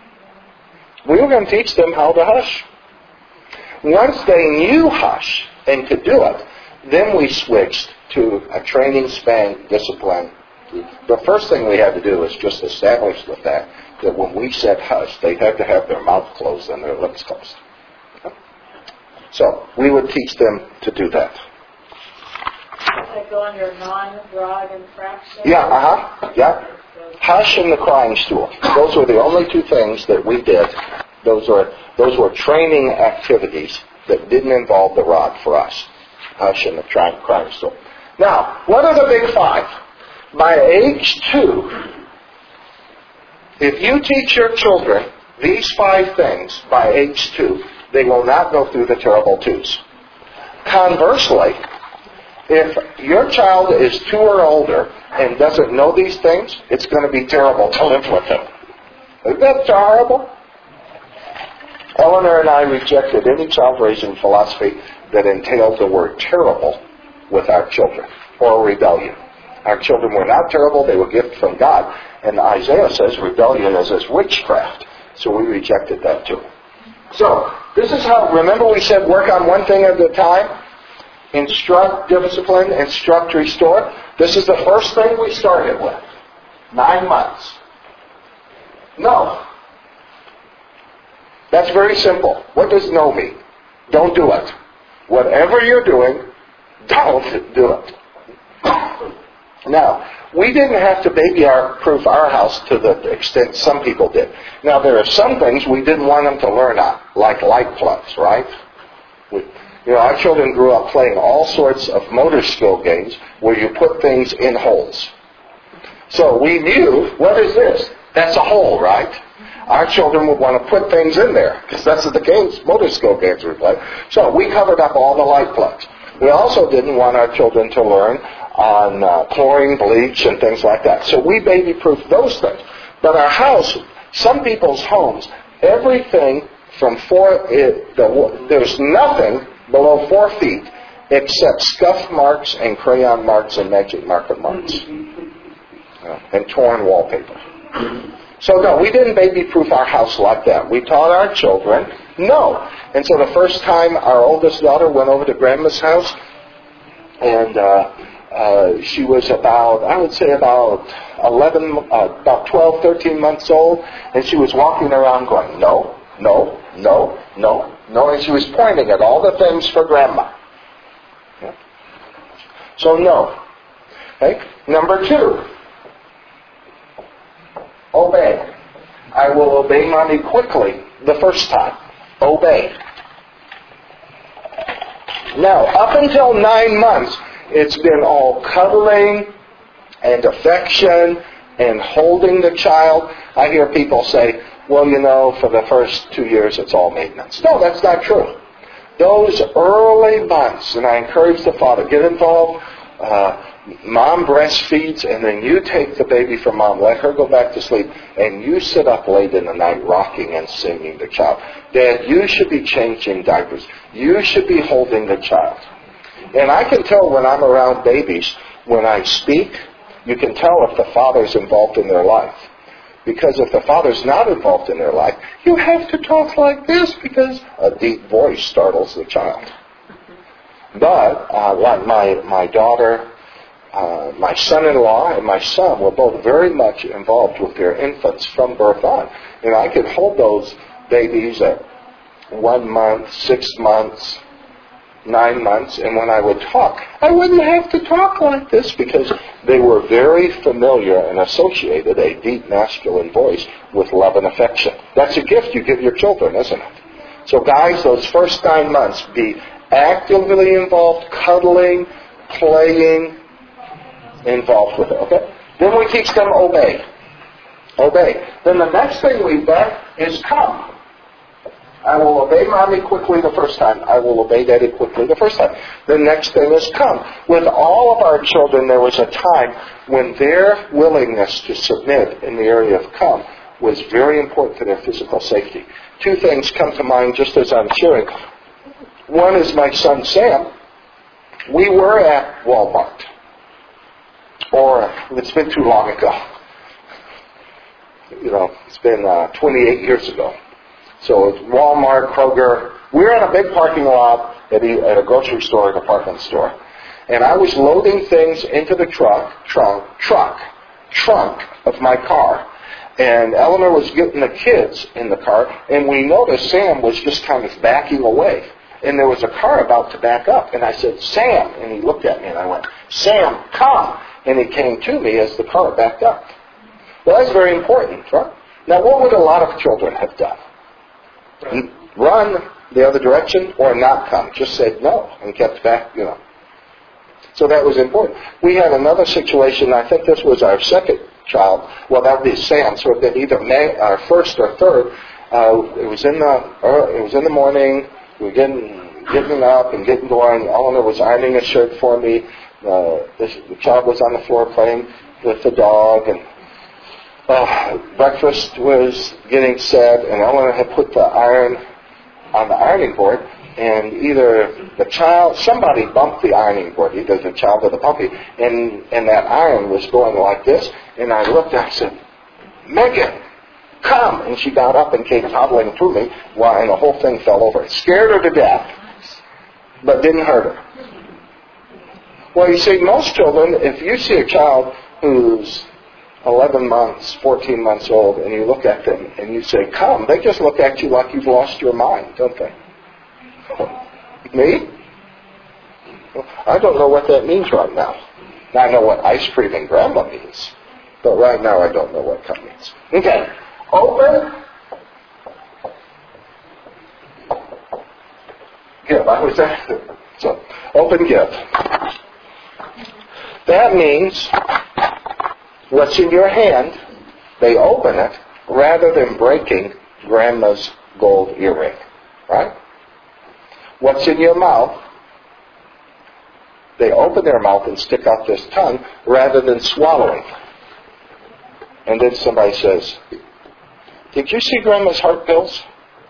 We were going to teach them how to hush. Once they knew hush and could do it, then we switched to a training span discipline. The first thing we had to do was just establish the fact that when we said hush, they had to have their mouth closed and their lips closed. So we would teach them to do that. Does that go under non-rod infraction? Yeah. Hush and the crying stool. Those were the only two things that we did. Those were training activities that didn't involve the rod for us. Hush and the crying stool. Now, what are the big five? By age 2, if you teach your children these 5 things by age 2, they will not go through the terrible 2s. Conversely, if your child is 2 or older and doesn't know these things, it's going to be terrible to live with them. Isn't that horrible? Eleanor and I rejected any child-raising philosophy that entailed the word terrible with our children, or rebellion. Our children were not terrible, they were gifts from God. And Isaiah says rebellion is as witchcraft. So we rejected that too. So, this is how, remember we said work on one thing at a time? Instruct, discipline, instruct, restore. This is the first thing we started with. 9 months. No. That's very simple. What does no mean? Don't do it. Whatever you're doing, don't do it. Now, we didn't have to baby-proof our house to the extent some people did. Now, there are some things we didn't want them to learn on, like light plugs, right? Our children grew up playing all sorts of motor skill games where you put things in holes. So we knew, what is this? That's a hole, right? Our children would want to put things in there, because that's the games, motor skill games we play. So we covered up all the light plugs. We also didn't want our children to learn on chlorine, bleach, and things like that. So we baby-proofed those things. But our house, some people's homes, everything from there's nothing below 4 feet except scuff marks and crayon marks and magic marker marks. And torn wallpaper. So no, we didn't baby-proof our house like that. We taught our children no. And so the first time our oldest daughter went over to Grandma's house, and she was about 12, 13 months old, and she was walking around going, no, no, no, no, no, and she was pointing at all the things for Grandma. Yeah. So no. Okay? Number 2. Obey. I will obey Mommy quickly the first time. Obey. Now, up until 9 months, it's been all cuddling and affection and holding the child. I hear people say, well, for the first 2 years it's all maintenance. No, that's not true. Those early months, and I encourage the father, get involved. Mom breastfeeds, and then you take the baby from Mom, let her go back to sleep, and you sit up late in the night rocking and singing the child. Dad, you should be changing diapers. You should be holding the child. And I can tell when I'm around babies, when I speak, you can tell if the father's involved in their life. Because if the father's not involved in their life, you have to talk like this because a deep voice startles the child. But like my daughter, my son-in-law and my son were both very much involved with their infants from birth on. And I could hold those babies at 1 month, 6 months, 9 months, and when I would talk, I wouldn't have to talk like this because they were very familiar and associated a deep masculine voice with love and affection. That's a gift you give your children, isn't it? So guys, those first 9 months, be actively involved, cuddling, playing, involved with it, okay? Then we teach them obey. Obey. Then the next thing we do is come. I will obey Mommy quickly the first time. I will obey Daddy quickly the first time. The next thing is come. With all of our children, there was a time when their willingness to submit in the area of come was very important to their physical safety. 2 things come to mind just as I'm sharing. One is my son Sam. We were at Walmart. Or, it's been too long ago. It's been 28 years ago. So it's Walmart, Kroger. We're in a big parking lot at a grocery store, a department store. And I was loading things into the trunk of my car. And Eleanor was getting the kids in the car, and we noticed Sam was just kind of backing away. And there was a car about to back up. And I said, Sam. And he looked at me, and I went, Sam, come. And he came to me as the car backed up. Well, that's very important, right? Now, what would a lot of children have done? Run the other direction or not come? Just said no and kept back, So that was important. We had another situation, I think this was our second child. Well, that would be Sam, so it would be either our first or third. It was in the morning. We were getting up and getting going. Eleanor was ironing a shirt for me. The child was on the floor playing with the dog, and breakfast was getting set, and Eleanor had put the iron on the ironing board, and either somebody bumped the ironing board, either the child or the puppy, and that iron was going like this, and I looked and I said, Megan, come! And she got up and came toddling to me, and the whole thing fell over. It scared her to death, but didn't hurt her. Well, you see, most children, if you see a child who's 11 months, 14 months old, and you look at them and you say, come, they just look at you like you've lost your mind, don't they? Me? Well, I don't know what that means right now. Now I know what ice cream and grandma means, but right now I don't know what come means. Okay. Open. Give. I was there. So, open give. That means what's in your hand, they open it rather than breaking grandma's gold earring. Right? What's in your mouth, they open their mouth and stick out this tongue rather than swallowing. And then somebody says, did you see Grandma's heart pills?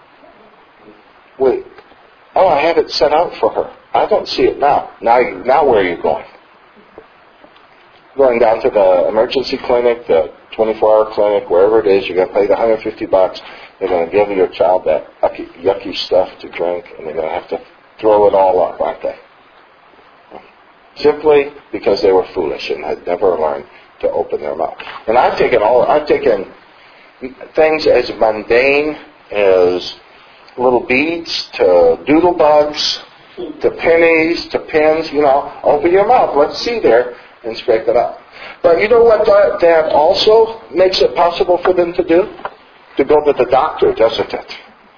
Wait. Oh, I had it set out for her. I don't see it now. Now where are you going? Going down to the emergency clinic, the 24-hour clinic, wherever it is. You're going to pay the $150. They're going to give your child that yucky stuff to drink, and they're going to have to throw it all up, aren't they? Simply because they were foolish and had never learned to open their mouth. And I've taken things as mundane as little beads to doodle bugs to pennies to pins. Open your mouth. Let's see there. And scrape it up. But you know what that also makes it possible for them to do? To go to the doctor, doesn't it?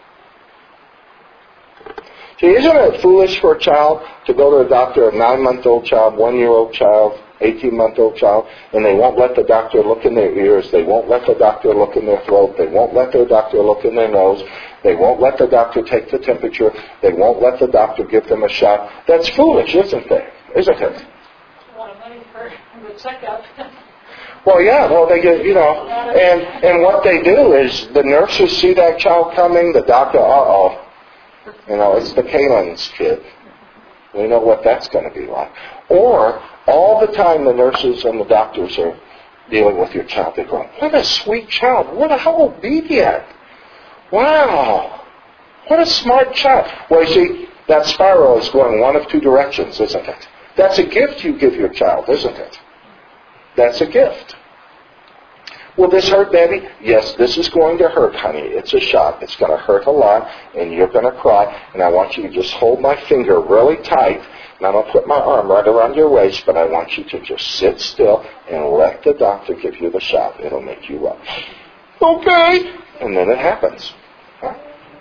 See, isn't it foolish for a child to go to the doctor, a 9-month-old child, 1-year-old child, 18-month-old child, and they won't let the doctor look in their ears, they won't let the doctor look in their throat, they won't let their doctor look in their nose, they won't let the doctor take the temperature, they won't let the doctor give them a shot. That's foolish, isn't it? A lot of money for the checkup. Well, yeah, they get, and what they do is the nurses see that child coming, the doctor, it's the Kalen's kid. We know what that's going to be like. Or, all the time the nurses and the doctors are dealing with your child, they're going, what a sweet child, how obedient. Wow, what a smart child. Well, you see, that spiral is going one of two directions, isn't it? That's a gift you give your child, isn't it? That's a gift. Will this hurt, Daddy? Yes, this is going to hurt, honey. It's a shot. It's going to hurt a lot, and you're going to cry. And I want you to just hold my finger really tight, and I'm going to put my arm right around your waist, but I want you to just sit still and let the doctor give you the shot. It'll make you well. Okay. And then it happens. Huh?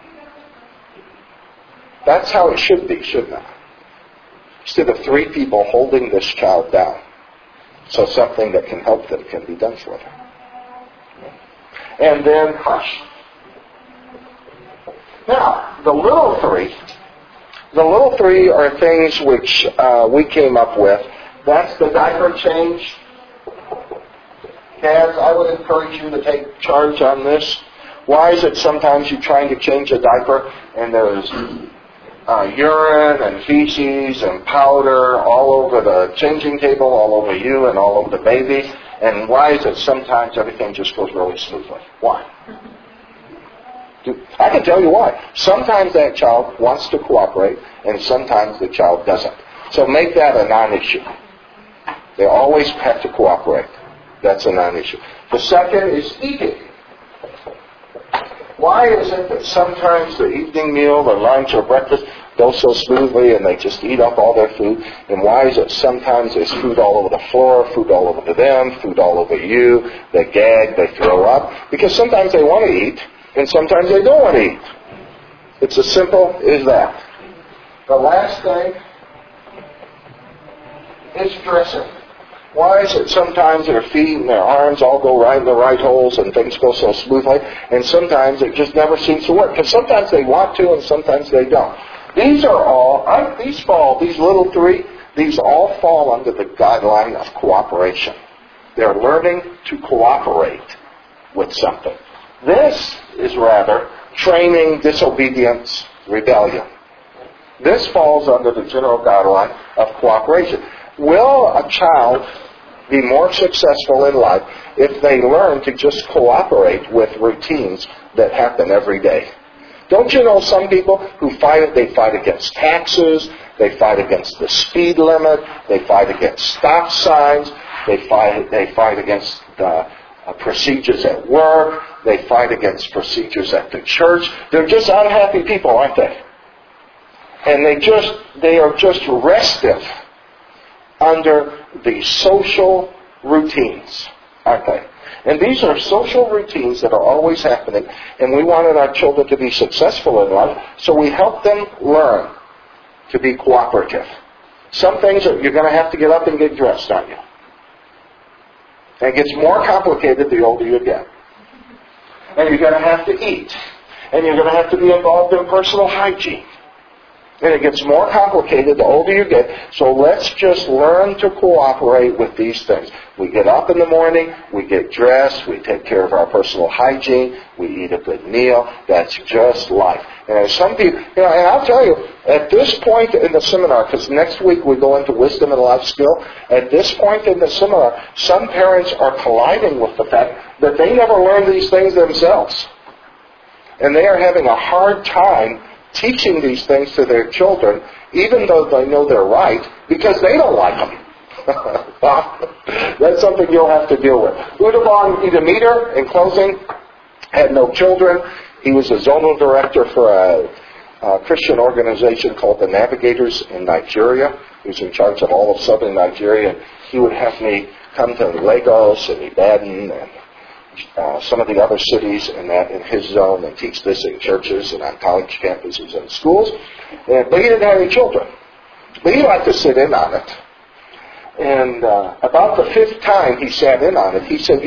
That's how it should be, shouldn't it? Instead of 3 people holding this child down. So something that can help them can be done for them. And then hush. Now, the little three are things which we came up with. That's the diaper change. Dads, I would encourage you to take charge on this. Why is it sometimes you're trying to change a diaper and there's urine and feces and powder all over the changing table, all over you and all over the baby? And why is it sometimes everything just goes really smoothly? Why? I can tell you why. Sometimes that child wants to cooperate, and sometimes the child doesn't. So make that a non-issue. They always have to cooperate. That's a non-issue. The second is eating. why is it that sometimes the evening meal, or lunch, or breakfast goes so smoothly and they just eat up all their food? And why is it sometimes there's food all over the floor, food all over them, food all over you, they gag, they throw up? Because sometimes they want to eat, and sometimes they don't want to eat. It's as simple as that. The last thing is dressing. Why is it sometimes their feet and their arms all go right in the right holes and things go so smoothly, and sometimes it just never seems to work? Because sometimes they want to and sometimes they don't. These little three, these all fall under the guideline of cooperation. They're learning to cooperate with something. This is rather training, disobedience, rebellion. This falls under the general guideline of cooperation. Will a child be more successful in life if they learn to just cooperate with routines that happen every day? Don't you know some people who they fight against taxes, they fight against the speed limit, they fight against stop signs, they fight against the procedures at work, they fight against procedures at the church. They're just unhappy people, aren't they? And they are just restive under the social routines, aren't they? And these are social routines that are always happening, and we wanted our children to be successful in life, so we help them learn to be cooperative. Some things you're going to have to get up and get dressed, aren't you? And it gets more complicated the older you get. And you're going to have to eat. And you're going to have to be involved in personal hygiene. And it gets more complicated the older you get. So let's just learn to cooperate with these things. We get up in the morning, we get dressed, we take care of our personal hygiene, we eat a good meal. That's just life. And there's some people, and I'll tell you, at this point in the seminar, because next week we go into wisdom and life skill, at this point in the seminar, some parents are colliding with the fact that they never learned these things themselves. And they are having a hard time teaching these things to their children, even though they know they're right, because they don't like them. That's something you'll have to deal with. Udo von Edemeter, in closing, had no children. He was a zonal director for a Christian organization called the Navigators in Nigeria. He was in charge of all of southern Nigeria. And he would have me come to Lagos and Ibadan and some of the other cities in his zone and teach this in churches and on college campuses and schools. But he didn't have any children. But he liked to sit in on it. And about the fifth time he sat in on it, he said,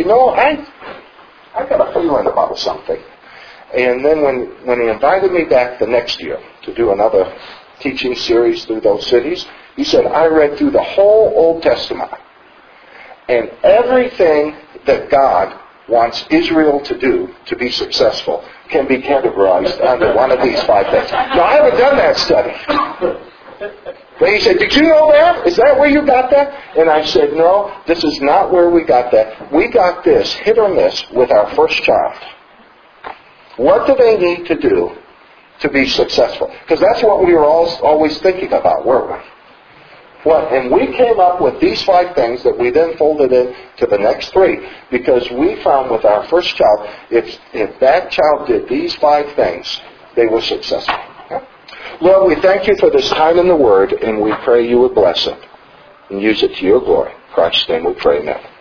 I got a feeling about something. And then when he invited me back the next year to do another teaching series through those cities, he said, I read through the whole Old Testament. And everything that God wants Israel to do to be successful can be categorized under one of these 5 things. Now, I haven't done that study. But he said, did you know that? Is that where you got that? And I said, no, this is not where we got that. We got this hit or miss with our first child. What do they need to do to be successful? Because that's what we were always thinking about, weren't we? And we came up with these 5 things that we then folded into the next 3, because we found with our first child, if that child did these 5 things, they were successful. Okay? Lord, we thank you for this time in the Word, and we pray you would bless it and use it to your glory. In Christ's name we pray, amen.